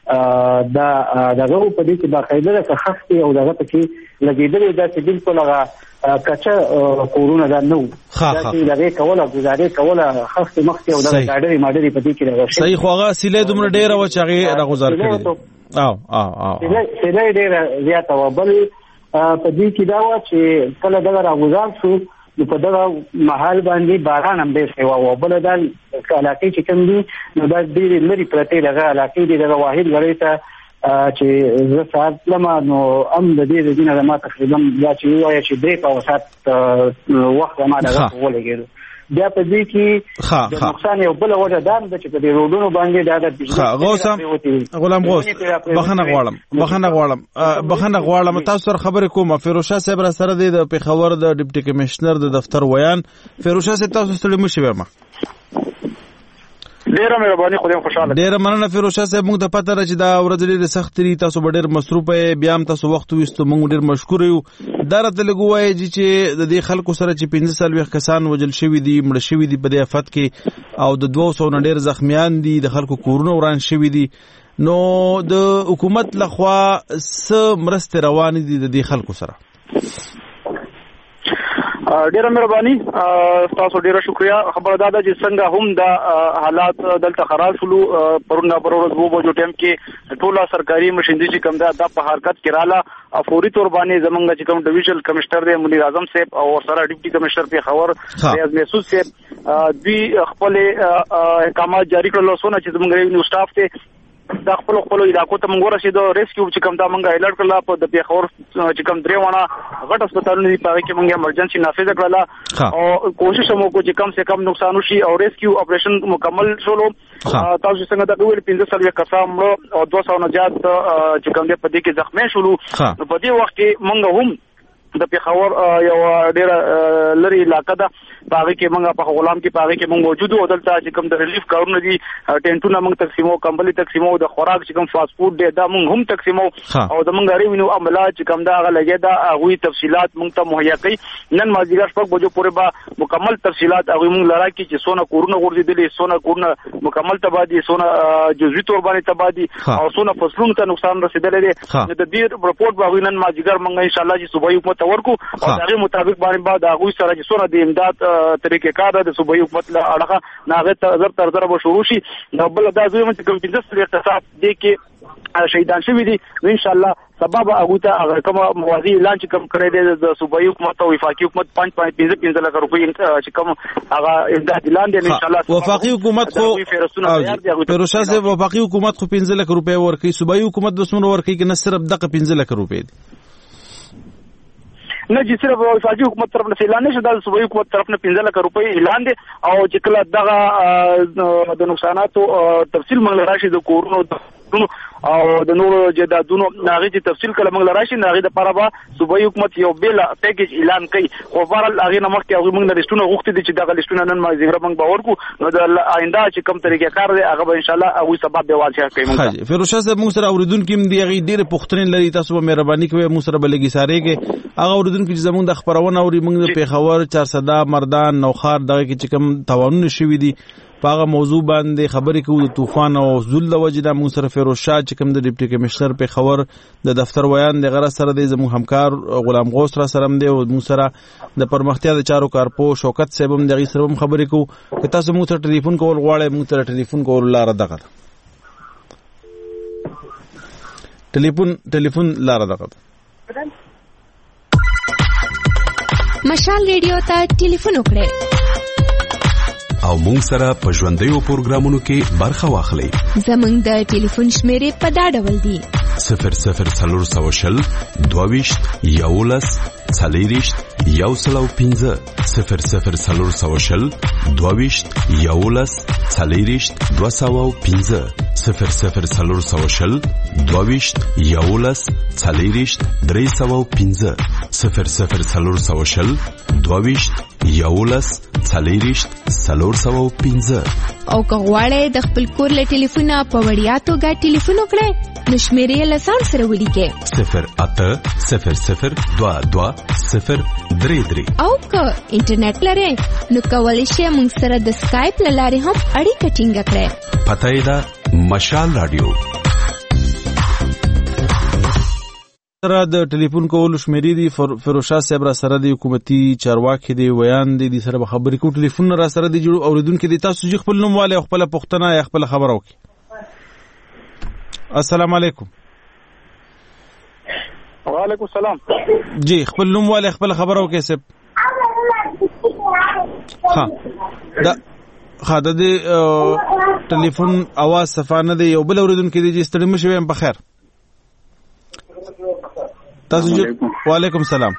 دا دغه په دې کې باقاعده د خفتي او دغه کې لګېدلې دا چې بالکل هغه کچا کورونه دا نو چې دغه کوله گزارې کوله خفت مخته او دغه ګاډري ماډري په دې کې راغلی
صحیح خو هغه سیلې دومره ډیره و چې هغه راغوزار کړی او
سیلې ډیره زیاته و بل په دې کې دا و چې کله دغه راغوزار شو په دغه محل باندې باران هم ډیر شوی او بل د علاقې چې کوم دي نو دا ډیر لري پرته دغه علاقې دغه واحد غړي ته چې زه ساعت لمه نو ام د دې دینه ما تقریبا یا چې وایي چې درې په ساعت وخت ما دغه ولګېدو بیا په دې کې د نقصان یو بل وجه دا ده چې په دې روډونو باندې دا د
غلام غوث بخنه غواړم تاسو سره خبرې کوم فیروز شاه صاحب را سره د پیښور د ډیپټي کمشنر د دفتر ویان فیروز شاه صاحب تاسو سره مو شوي ما
ډیره مهرباني خدای خوشاله
ډیره مننه فیروز شاه صاحب موږ ته پته را چې دا ورځ ډیره سخت دي تاسو ډیر مصروف بیا هم تاسو وخت وستو موږ ډیر مشکور یو دا راته لګوي چې د دې خلکو سره چې 15 کسان وجل شوی دي مړ شوی دي په دې آفت کې او د 200 نه ډیر زخمیان دي د خلکو کورونه وران شوی دي نو د حکومت لخوا څه مرسته روان دي د دې خلکو سره
ډیره مهرباني تاسو ډیره شکریا خبر دادا چې څنګه هم دا حالات دلته خراب شلو پرونه پرورز وو جو ټیم کې ټوله سرکاري مشندې چې کوم دا په حرکت کې رااله فوري تور باندې زمونږ چې کوم ډیویژنل کمشنر دی منیر اعظم صاحب او سره ډیپټي کمشنر په خبر ریاض محسوس صاحب دوی خپل احکامات جاری کړل سونه چې زمونږ ریونیو سټاف ته دا خپل علاقو ته موږ ورسېدو ریسکیو چې کوم دا موږ الرټ کړل په د پیښور چې کوم درېونه غټ هسپتالونه دي په کې موږ ایمرجنسي نافذ کړل او کوشش مو کو چې کم سے کم نقصان وشي او ریسکیو اپریشن مکمل شولو تاسو څنګه دا ویل 15 کسان او 200 نه زیات چې کوم دې په دې کې زخمی شولو په دې وخت کې موږ هم د پیښور یو ډېر لري علاقه ده باغې کې موږ په غلام کې باغې کې موږ موجود او دلته چې کوم د ریلیف کارونه دي ټینټونه موږ تقسیمو کمبلي تقسیمو د خوراک چې کوم فاست فود دی دا موږ هم تقسیمو او د موږ ریونیو عملات چې کوم دا غلګي دا هغه تفصيلات موږ ته مهیا کړي نن مازیګر شپږ بجو پورې به مکمل تفصيلات هغه موږ لرا کې چې سونه کورونه ورزيدلې سونه کورونه مکمل تبادي سونه جزوي تور باندې تبادي او سونه فصلونو ته نقصان رسیدلې دي د دې رپورت به نن مازیګر موږ ان شاء الله چې صوبایي حکومت ورکو او هغه مطابق باندې بعد هغه سره چې سونه د امداد طریقې کار د صوبایي حکومت له اړه ناغه تر به شروع شي نو بل دا زموږ چې کوم 15 اقتصاد دي کې شهیدان شوی دي ان شاء الله سبب هغه ته هغه کوم موازی اعلان چې کوم کړی دی د صوبایي حکومت او وفاقي حکومت 5.15 لک روپۍ چې کوم هغه امداد اعلان دی ان شاء الله
وفاقي حکومت خو پروسه سے وفاقي حکومت خو 15 لک روپۍ ورکړي صوبایي حکومت د سمون ورکړي کې نه صرف دغه 15 لک روپۍ دي
نه چې صرف وفاقي حکومت طرف نه اعلان نشي دا صوبایي حکومت طرف نه 15 لک روپۍ اعلان دي او چې کله دغه د نقصاناتو تفصیل موږ راشي د کورونو او د نورو جدادونو هغه چې تفصیل کله موږ راشي هغه د لپاره به صوبایي حکومت یو بیل پیکیج اعلان کوي خو بهرحال هغه نه مخکې هغه موږ لیستونه غوښتي دي چې دغه لیستونه نن ما زیګره موږ باور کو نو د آینده چې کوم طریقې کار دی هغه به ان شاء الله هغه سبب به واضح کوي
موږ فیروز شاه صاحب موږ سره اوریدونکو کې دی هغه ډېر پخترین لري تاسو به مهرباني کوئ موږ سره بلګي ساره کې هغه اوریدونکو چې زموږ د خبرونه اوري موږ د پیښور 400 مردان نوخار دغه کې چې کوم توانونه شوي دي پاغه موضوع باندې خبرې کوو د طوفان او زل د وجې د موږ سره فیروز شاه چې کوم د ډیپټي کمشنر په خبر د دفتر ویان د غره سره د زموږ همکار غلام غوث را سره دی او موږ سره د پرمختیا د چارو کارپو شوکت صاحب هم دغه سره خبرې کوو که تاسو موږ سره ټلیفون کول غواړئ موږ سره ټلیفون کول لار دغه ټلیفون لار دغه
مشال ریډیو ته ټلیفون وکړئ
او مونږ سره په ژوندیو پروګرامونو کې برخه واخلئ.
زمونږ د ټلیفون شمیرې په دا ډول دي
0040 22 11 40 115 0040 22 11 40 215 0040 22 11 40 315 0040 22 11 40 315
او که غواړئ د خپل کور له ټلیفونه په وړیا توګه ټلیفون وکړئ نو شمیرې له ځان سره ولیکئ
080022
او که انټرنیټ لرئ نو کولی شئ موږ سره د سکایپ له لارې هم اړیکه ټینګه کړئ.
پته یې ده مشال رادیو
سره د ټلیفون کولو شمیرې دي فیروز شاه صاحب را سره د حکومتي چارواکي دی ویان دي سره خبرې کوو ټلیفون را سره دی جوړ اوریدونکو دي تاسو چې خپل نوم والے خپل پښتنه یا خپل خبر وکړي. السلام علیکم.
وعلیکم السلام.
جی خپل نوم والے خپل خبر وکړي صاحب. ها د ټلیفون आवाज صفانه دی یو بل اوریدونکو دي چې ستړي مشي ويم په خیر. تاسو وعلیکم السلام.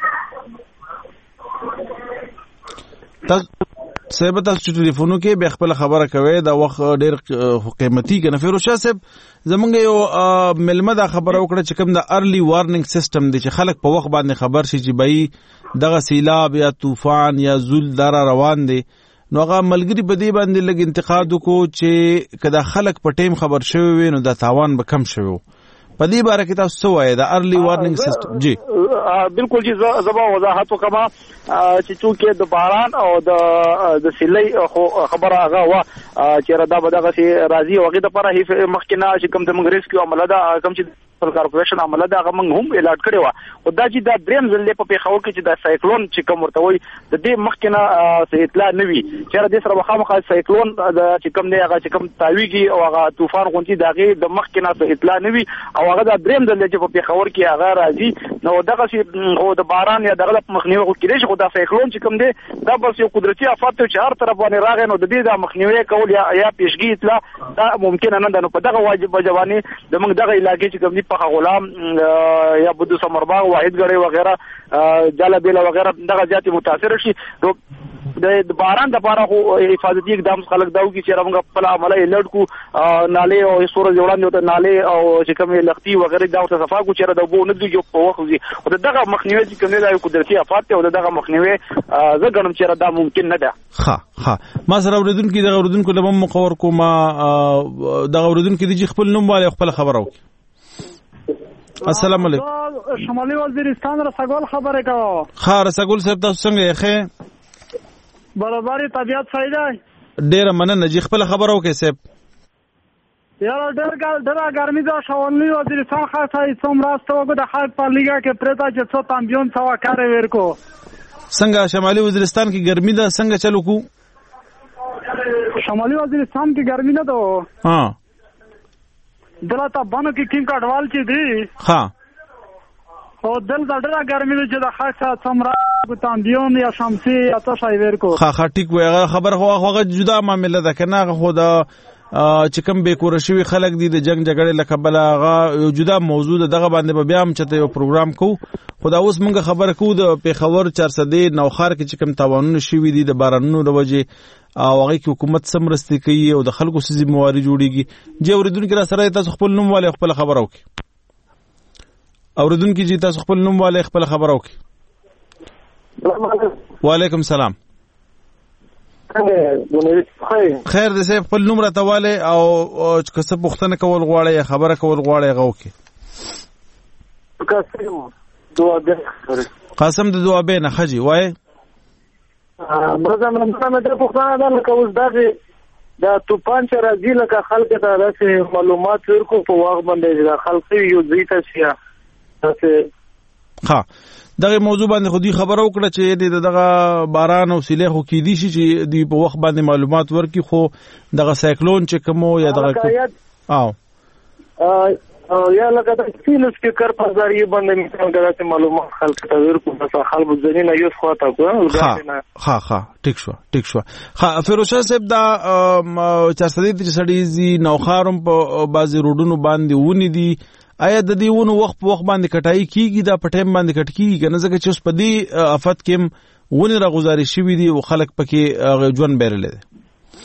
تاسو صاحب تاسو ټلیفونو کې به خپل خبره کوي دا وخت ډیر قیمتي کنه. فیروز شاه صاحب زمونږ یو ملمه دا خبره وکړه چې کوم د ارلی وارننګ سیستم دی چې خلک په وخت باندې خبر شي چې بای دغه سیلاب یا طوفان یا زول دره روان دی نو هغه ملګری په دې باندې لګ انتقاد وکړو چې کله خلک په ټیم خبر شوي وي نو د تاوان به کم شوي. په دې باره کې تاسو څه وایي د ارلی وارننګ سیستم؟ جی
بالکل جی زما وضاحت وکما چې څوک د باران او د سیلۍ خبره هغه وا چې ردا بدغه سي راضي وغه د پر هیڅ مخکنه چې کوم د منګریز کې عمله ده کوم چې کارپوریشن عمله ده هغه موږ هم اعلان کړی و او دا چې د دریم ځل په پیښور کې چې د سایکلون چې کوم ورته وي د دې مخکنه اطلاع نه وي چې د سره مخامخ سایکلون چې کوم دی هغه چې کوم تاویږي او هغه طوفان غونډي دغه د مخکنه اطلاع نه وي او هغه د دریم ځل چې په پیښور کې هغه راځي نو دغه او د باران یا دغه مخنیوي کوي چې خو د سایکلون چې کوم دی دا بس یو قدرتي آفت چې هر طرف باندې راغی نو د دې د مخنیوي کول یا پیشګی اطلاع دا ممکن نه ده نو په دغه واجب جوانی د موږ دغه علاقې چې کوم دی په غلام یا بدو سمرباغ واحد غړي وغیرہ جالبیل وغیرہ دغه ځاتي متاثر شي نو د باران د لپاره خو حفاظتي اقدام خلک داو کی چې موږ خپل عمله لړ کو ناله او سورج جوړان ته ناله او چې کوم لختي وغیرہ دا ته صفا کو چې دا بو نه دی په وخت وي او دغه مخنیوي چې کوم دی قدرتي آفات او دغه مخنیوي زه ګڼم چې دا ممکن نه ده.
ها ما سره اوریدونکو دغه اوریدونکو لمم مقور کوم دغه اوریدونکو دي خپل نوم والے خپل خبر وکړي. السلام علیکم.
شمالي وزیرستان رسګول خبره کوم.
ها رسګول صاحب تاسو څنګه یې؟
برابرۍ طبيعت صحیح ده.
ډیره مننه جی خپل خبرو کې صاحب.
یاره ډیره ګرمي ده شمالي وزیرستان خاصه څوم راسته وګ د خلک په لیګه کې پرتا چې څو تامبيون څو کار ورکو.
څنګه شمالي وزیرستان کې ګرمي ده څنګه چلو کو؟
شمالي وزیرستان کې ګرمي نه ده.
ها
دلته باندې کې کیم کډوال چې دی.
ها
او دلته ډیره ګرمي ده چې د خاصه څوم را تامبيون یا شمسي یا څه شای ورکو.
ها ټیک وای خبر هو هغه جدا معاملې ده کنه خو دا چې کوم به کور شوی خلک دي د جنگ جګړې لکه بلاغه یو جدا موضوع دغه باندې بیا هم چته یو پروګرام کو خدا اوس موږ خبره کو د پیښور 400 نوخار کې چې کوم تاوانونه شوی دي د بارانونو د وجه او هغه کې حکومت سمرستي کوي او د خلکو سزي مواري جوړيږي جې اوریدونکو را سره تاسو خپل نوم والے خپل خبرو کې اوریدونکو چې تاسو خپل نوم والے خپل خبرو کې وعلیکم السلام خیر دې سه خپل نوم راته والے او کسب پوښتنه کول غواړي خبره کول غواړي غو کې قاسم د دوابه نه خجي وای
برزه منځه د پښتنه د لکه اوس دا توپان چې راځي لکه خلک ته راځي معلومات ورکو په وخت باندې د خلک یو ځای ته شي
ها دغه موضوع باندې خو دې خبرو کړه چې دغه باران او سیلې خو کې دي چې دې په وخت باندې معلومات ورکي خو دغه سایکلون چې کوم یا دغه
یا لکه د سیل سپیکر په ذریعہ باندې موږ معلومات خلک ته ورکو بس خلک ځنینه یو خو تا کو
ها ټیک شو فیروز شاه صاحب دا 400 سړي نوخارم په بازي روډونو باندې ونی دي آیا د دې ونو وخت په وخت باندې کټای کیږي دا په ټیم باندې کټ کیږي کنه ځکه چې اوس په دې افت کې ونی را گزارش شوی دي او خلک پکې ژوند بیرلې دي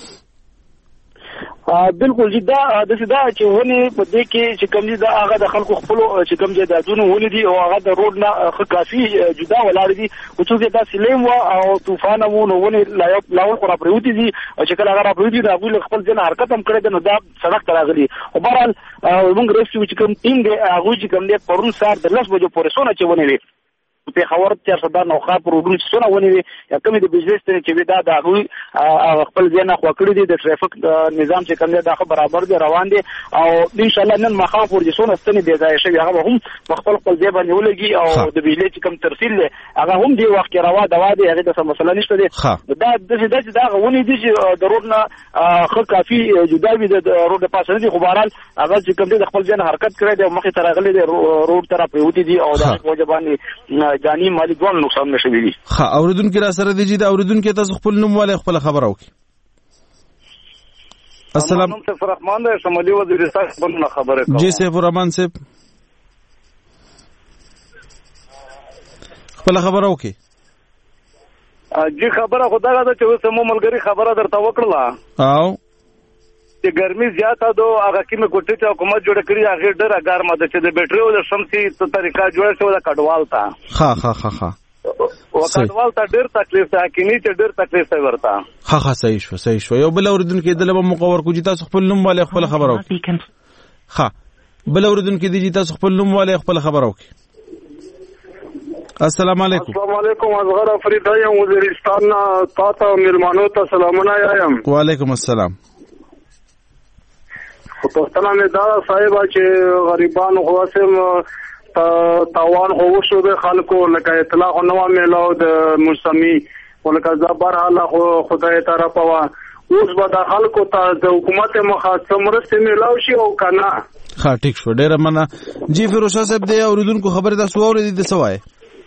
بالکل جدا د سدا چې ونی په دې کې چې کوم دي دا هغه د خلکو خپل چې کوم دي د دونو ونی دي او هغه د روډ نه کافي جدا ولاړ دي او چې دا سلیم او طوفان وو نو ونی لاول خو را پروتي دي چې کله هغه را پروتي دا غوښ خپل ځن حرکت هم کړی نو دا سړک ته راغلي او بهرحال موږ رسېو چې کوم ټیم دی هغه چې کوم دی پرون سار د 10 بجو پورې سونه چې ونی په خبر 400 نوخا پر وډو څونه ونی یا کومې د بجلی ستنې چې دا د هغه خپل ځای نه خو کړی دي د ټریفیک نظام چې کوم دی دا برابر دی روان دي او ان شاء الله نن مخاو پر دي څونه ستنې دی ځای شي هغه هم خپل ځای باندې ولګي او د بجلی چې کوم ترسیل دی هغه هم دی وخت روا دوا دی هغه د مسله نشته دی دا د دا ونی دي چې د روډ نه خو کافي جدا وي د روډ په اساس دي خو بهرحال هغه چې کوم دی د خپل ځای حرکت کړی دی مخې ته راغلي دی روډ طرف پروتي دي او دا په وجبانی جانی مالی دوه نقصان نشوي دي
ها اوریدونکو را سره دي دا اوریدونکو تاسو خپل نوم والے خپل خبرو کی السلام
نوم سیف الرحمن دی شمالي وزیرستان باندې خبره کوم
جی سیف الرحمن صاحب خپل خبرو کی
جی خبره خدای دا چې اوس مو ملګری خبره درته وکړه
او
چې ګرمي زیاته دو هغه کې مې کوټې ته حکومت جوړ کړی هغه ډېر ګرمه ده چې د بیټري او د شمسي طریقه جوړ شو د کډوال ته
ها
وکډوال ته ډېر تکلیف ده کې نه چې ډېر تکلیف دی ورته
ها صحیح شو یو بل اوریدونکو د لبه مقور کو چې تاسو خپل نوم والے خپل خبرو ها بل اوریدونکو د تاسو خپل نوم والے خپل خبرو السلام علیکم
اصغر افریدی وزیرستان تاسو میلمانو ته سلامونه وایم
وعلیکم السلام
پښتنه مې دا صاحب چې غریبانو خواسم تاوان هو شو د خلکو لکه اطلاع نو ملو د موسمي ولکه زبر حاله خدای تعالی پوا اوس به د خلکو ته د حکومت مخاصم مرسته ملو شي او کنه
ها ټیک شو ډیره مننه جی فیروز شاه صاحب دی اوریدونکو خبره تاسو اورېدې د سوای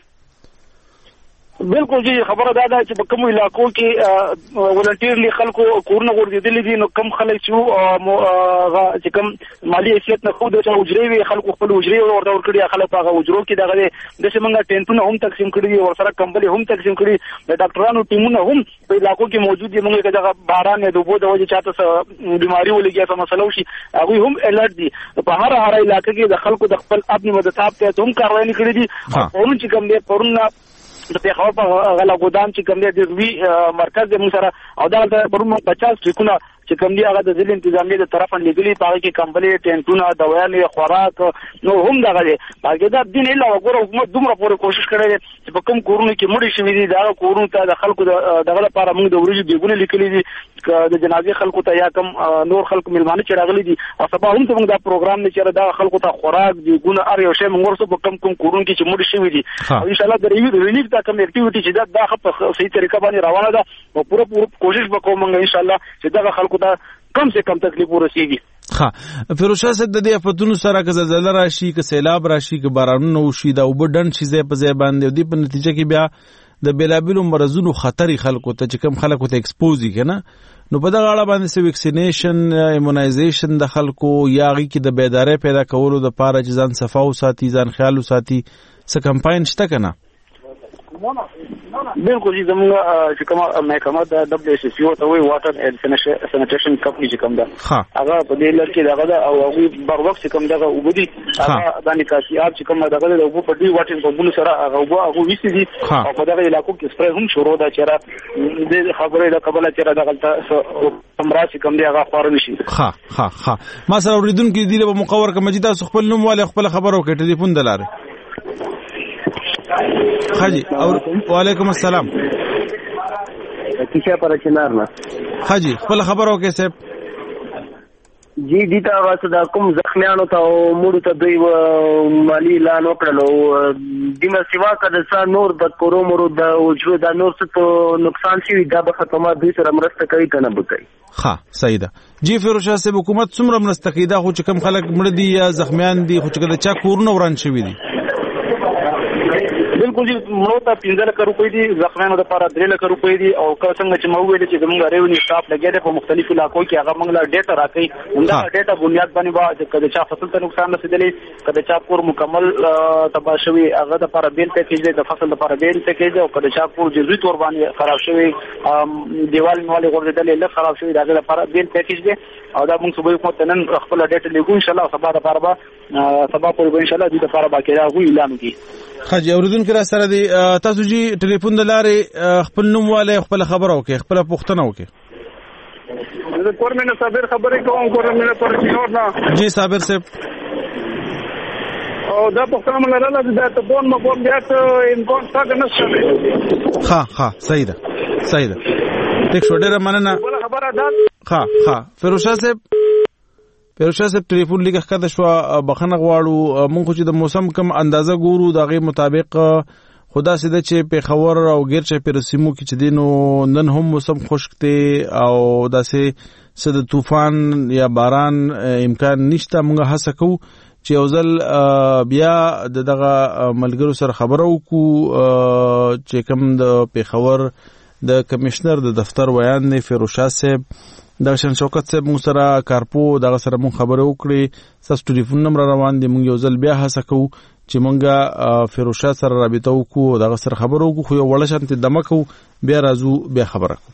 بالکل جی خبره دا چې په کوم علاقو کې ولنټیرلی خلکو کورونه ورګېدلې دي نو کم خلک چې کوم مالی حیثیت نه خو د اجرې وی خلکو خپل اجرې ورته ورکړي خلک هغه اجرو کې دغه د څنګه ټینټونه هم تقسیم کړي او سره کمبلې هم تقسیم کړي د ډاکټرانو ټیمونه هم په علاقو کې موجود دي موږ دغه باران د دوبو د وجه چاته بیماری ولګي څه مسله وشي هغه هم الرټ دي په هر علاقې کې د خلکو د خپل خپل مدد ته هم کاروایی کړې دي او چې کوم دې پرونه د پیښور په غلا ګودام چې کوم دی د مرکز د موږ سره او دا پرون 50 ټریکونه چې کوم دی هغه د ځل انتظامیه د طرفه لګلي پاره کې کمبلې ټینټونه دوايانې خوراک نو هم دغه دی باقي دا دین الا وګوره حکومت دومره پورې کوشش کړی چې په کوم کورونو کې مړي شوي دي دا کورونو ته د خلکو دغه لپاره موږ د ورځې دیګونه لیکلي دي د جنازې خلکو ته یا کم نور خلکو ملمانه چې راغلي دي او سبا هم موږ دا پروګرام نه چیرې دا خلکو ته خوراک دیګونه ار یو شی موږ ورسو په کوم کورونو کې چې مړي شوي دي او ان شاء الله د ریلیف دا کوم اکټیویټي چې دا په صحیح طریقه باندې روانه ده او پوره کوشش وکوم موږ ان شاء الله چې دا خلکو ته کم سے کم تکلیف ورسیږي
ها فیروز شاه صاحب د دې افتونو سره که زلزلہ راشي که سیلاب راشي که بارانونه وشي دا وبډن شي په ځای باندې دی په نتیجه کې بیا د بیلابیلو مرزونو خطر خلکو ته چې کم خلکو ته ایکسپوزي کنه نو په دغه اړه باندې ویکسینیشن ایمونایزیشن د خلکو یا غي کې د بیداری پیدا کولو د پاره چې ځان صفا او ساتي ځان خیال ساتي څه کمپاین شته کنه
بالکل چې زموږ چې کومه محکمه د WCCO ته وی واټر اند سانیټیشن کمپنی چې کوم ده هغه په دې لړ کې دغه او هغه بر وخت چې کوم دغه وګړي هغه د نکاسيات چې کوم دغه د وګړو په دې واټر په بل سره هغه ویسي دي او په دغه علاقو کې سپری هم شروع ده چې د خبرې د قبل چې دغه امراض چې کوم دی هغه خبر نشي
ها ما سره اوریدونکو دی په مقور کې مجید تاسو خپل نوم والے خپل خبرو کې ټلیفون دلاره حاجی اور وعلیکم السلام
کیسه پر چنار نه
حاجی خپل خبرو کې صاحب
جی دیتا واسه کوم زخمیانو ته موږ ته دوی مالی اعلان وکړلو دمه سیوا کده نور د کورو مرو د وجو د نور څه نقصان شي دا به ختمه دوی سره مرسته کوي کنه بوتای
ها صحیح ده جی فیروز شاه صاحب حکومت څومره مرسته کوي دا خو چې کم خلک مړ دي یا زخمیان دي خو چې چا کورونه وران شوی دي
بالکل جی مړو ته 15 لک روپۍ دي زخمیانو لپاره 3 لک روپۍ دي او که څنګه چې مو ویل چې زموږ ریونی سټاف لګیا دی په مختلفو علاقو کې هغه موږ لا ډیټا راکړي دا ډیټا بنیاد باندې با چې کله چا فصل ته نقصان رسیدلی کله چا کور مکمل تباہ شوی هغه لپاره بیل پیکیج دی د فصل لپاره بیل پیکیج دی او کله چا کور جزوی تور باندې خراب شوی دیوال نیولې غوړېدلې لږ خراب شوی دغه لپاره بیل پیکیج دی او دا موږ صوبې حکومت نن خپل ډیټا لګو ان شاء الله سبا لپاره سبا پورې ان شاء الله د لپاره باقاعده غوي اعلان کی
خاجي اوردونکو را سره دی تاسو جی ټلیفون د لارې خپل نوم والے خپل خبرو کې خپل پوښتنه وکړي
زه کورمنه صابر خبرې کوم کورمنه پر چینور نه
جی صابر صاحب
او دا پوښتنه مله راځي دا ته بون مبون بیا ته امکان څنګه نشته
ها صحیح ده ټیک شو ډیره مننه
خبره ده
ها فیروز شاه صاحب ټلیفون لیکه کده شو بخنه غواړو مونږ چې د موسم کم اندازه ګورو دغه مطابق خدا سي د چې په خبر او غیر چې پر سیمو کې چې دینو نن هم موسم خشک دی او داسې صد طوفان یا باران امکان نشته مونږ هڅه کوو چې اوزل بیا دغه ملګرو سره خبرو کو چې کوم د پیښور د کمشنر د دفتر ویان دی فیروز شاه صاحب دا شان شوکت صاحب مو سره کارپو دغه سره مون خبرو وکړي تاسو ټلیفون نمبر روان دي مونږ یو ځل بیا هڅه کوو چې مونږه فیروز شاه سره رابطه وکړو دغه سره خبرو وکړو خو یو وړ شانت دمکو بیا راځو بیا خبره کوو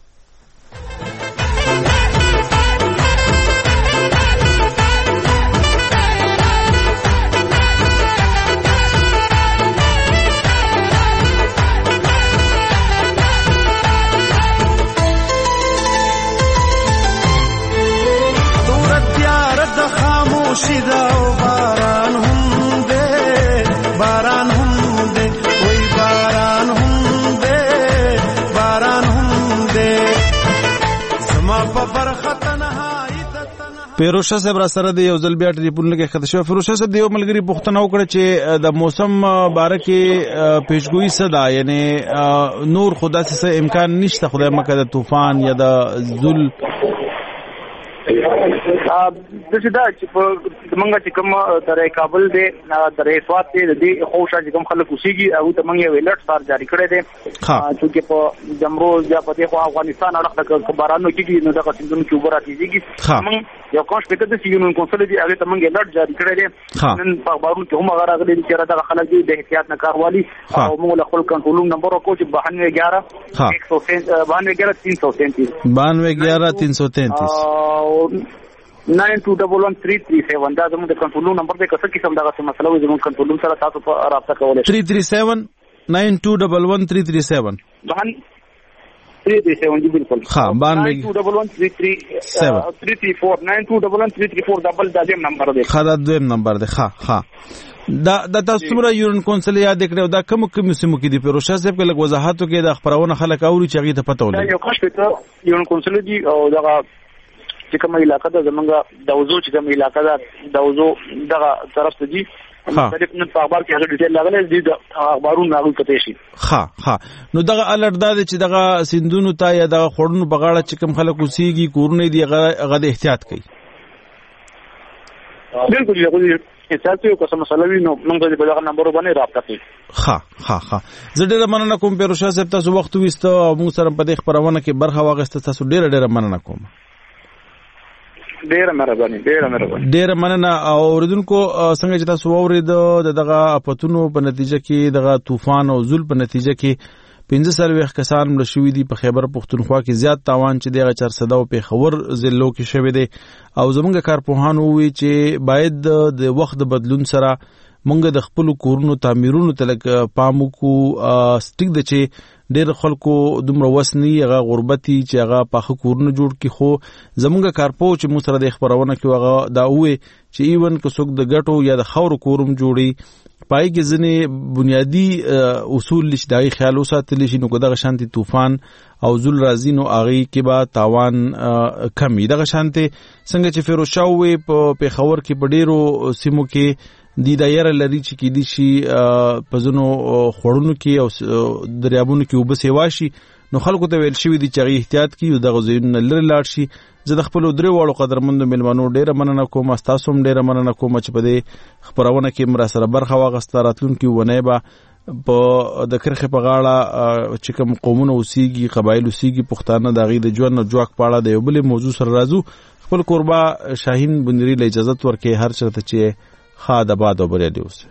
شدا او باران هم دے باران هم دے وای باران هم دے باران هم دے زما په برخه نهایی
فیروز شاه صاحب را سره د یو ځل بیا ټلیفون لګه خد شو فیروز شاه صاحب د یو ملګری پوښتنه وکړه چې د موسم باره کې پیشګوئی صدا یعنی نور خدا سره امکان نشته خدای مکه د طوفان یا د ذل
د څه دا چې په منګه چې کوم درې کابل دی درې سواد دی د خوشا چې کوم خلک اوسېږي او ته منګه ویلټ سار جاری کړی دی چې په جمروز یا په دغه افغانستان اړه د بارانو کې نو دغه سندون کې وبره کیږي موږ یو کوم شپږ د سیونو کونسل دی هغه ته منګه الرټ جاری کړی دی نن په بارونو کې هم هغه راغلي چې دغه خلک دی د احتیاط نه کاروالي او موږ له خپل کنټرول نمبر کو چې 9211 9211 دا زموږ د کنټرول نمبر دی که څه قسم دغه مسله وي زموږ کنټرول سره تاسو په رابطه کولای
337 9211 337
337 جی بالکل
ها
9211 334 9211 ډبل دا دیم نمبر دی
خا دا دیم نمبر دی ها دا تاسو څومره یورن کونسل یاد کړو دا کوم سیمو کې دی فیروز شاه صاحب لږ وضاحت وکړي د خبرونه خلک اوري چې هغه ته پته ولګي
یو کښ ته یورن کونسل دی او دغه چې کومه علاقه ده زمونږ د وضو چې کومه علاقه ده د وضو دغه طرف ته دي مختلف نن په اخبار کې هغه ډیټیل راغلی دي د اخبارونو ناغل کته شي
ها نو دغه الرټ ده چې دغه سندونو ته یا دغه خورونو بغاړه چې کوم خلک اوسېږي کورونه دي هغه د احتیاط کوي
بالکل یو احساس یو کوم مسله وینو موږ په دغه نمبر باندې رابطه کوي.
ها زه ډېر مننه کوم پیروشاه صاحب، تاسو وخت وېسته او موږ سره په دې خبرونه کې برخه واغسته. تاسو ډېر مننه کوم. ډېر مننه. او اوریدونکو څنګه چې تاسو واورید دغه اپتونو په نتیجه کې دغه طوفان او زول په نتیجه کې 15 کسان مړه شوي دي. په خیبر پختونخوا کې زیات تاوان چې دغه 400 او پیښور ضلعو کې شوی دی. او زمونږ کارپوهان وویل چې باید د وخت د بدلون سره مونږ د خپل کورونو تعمیرونو ته لږ پام وکړو. سټیک د چې ډېر خلکو دومره وسنی هغه غربتي چې هغه پاخه کورونه جوړ کړي. خو زمونږ کارپو چې موږ سره د خبرونه کې هغه دا وې چې ایون که څوک د ګټو یا د خاورو کورم جوړي پای کې ځنې بنیادی اصول لش دای خیال وساتل شي نو دغه شانتي طوفان او زول راځي نو اغي کې با تاوان کمی. دغه شانتي څنګه چې فیروز شاه وې په پیښور کې په ډیرو سیمو کې د دایره لري چې کې دي شي په ځنو خورونو کې او دریابونو کې وبسې واشي نو خلکو ته ویل شوی دي چې احتیاط کوي دغه ځایونه لري لاړ شي. زه د خپل درې واړو قدرمنو ملمنو ډیره مننه کوم. تاسو هم ډیره مننه کوم چې په دې خبرونه کې مرا سره برخه واغسته. راتلونکي ونه به په د کرخه په غاړه چې کوم قومونه اوسېږي قبایل اوسېږي پښتانه د غي د ژوند او جواک پاړه د یو بل موضوع سره راځو. خپل قربا شاهین بندري له اجازه ورکړي هر چرته چې خاد آباد او بریالي اوسه.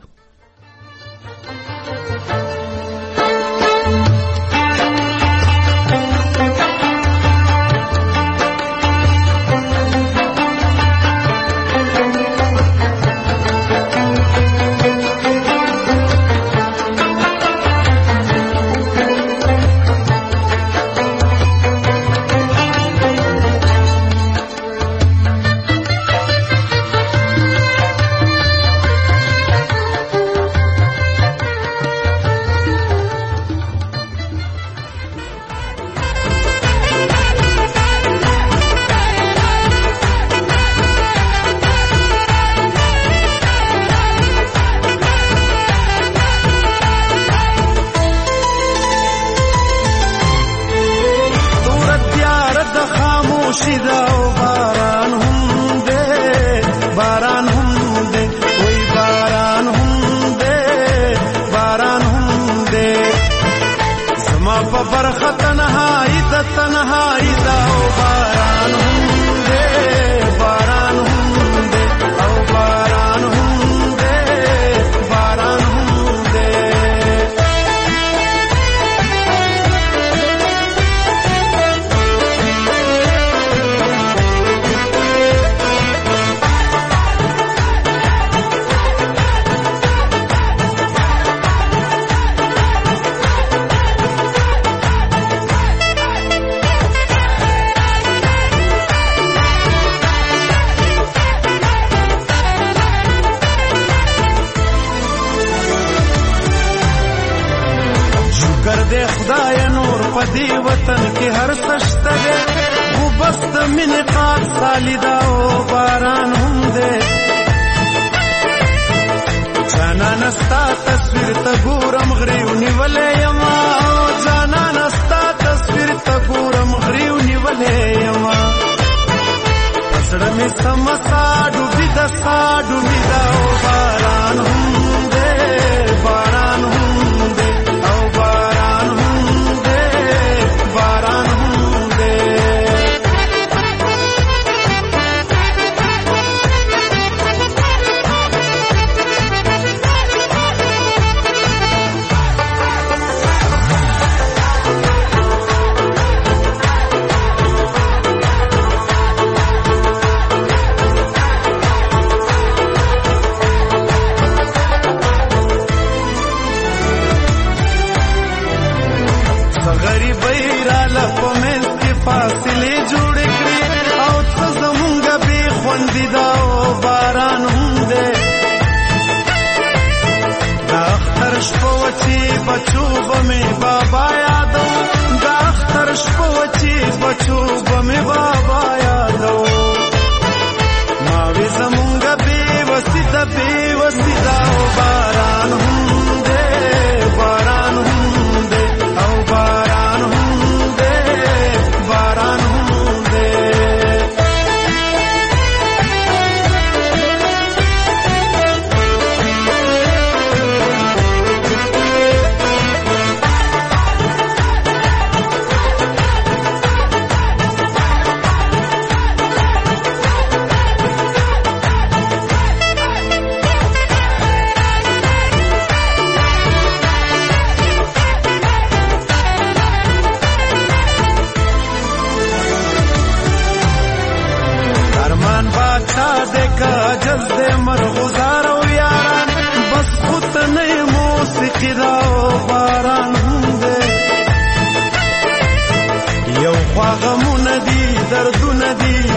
عجز دې مرغزار او یاران بس خود نه موسیقي دا باران هم دې یو غمونه دي دردونه دي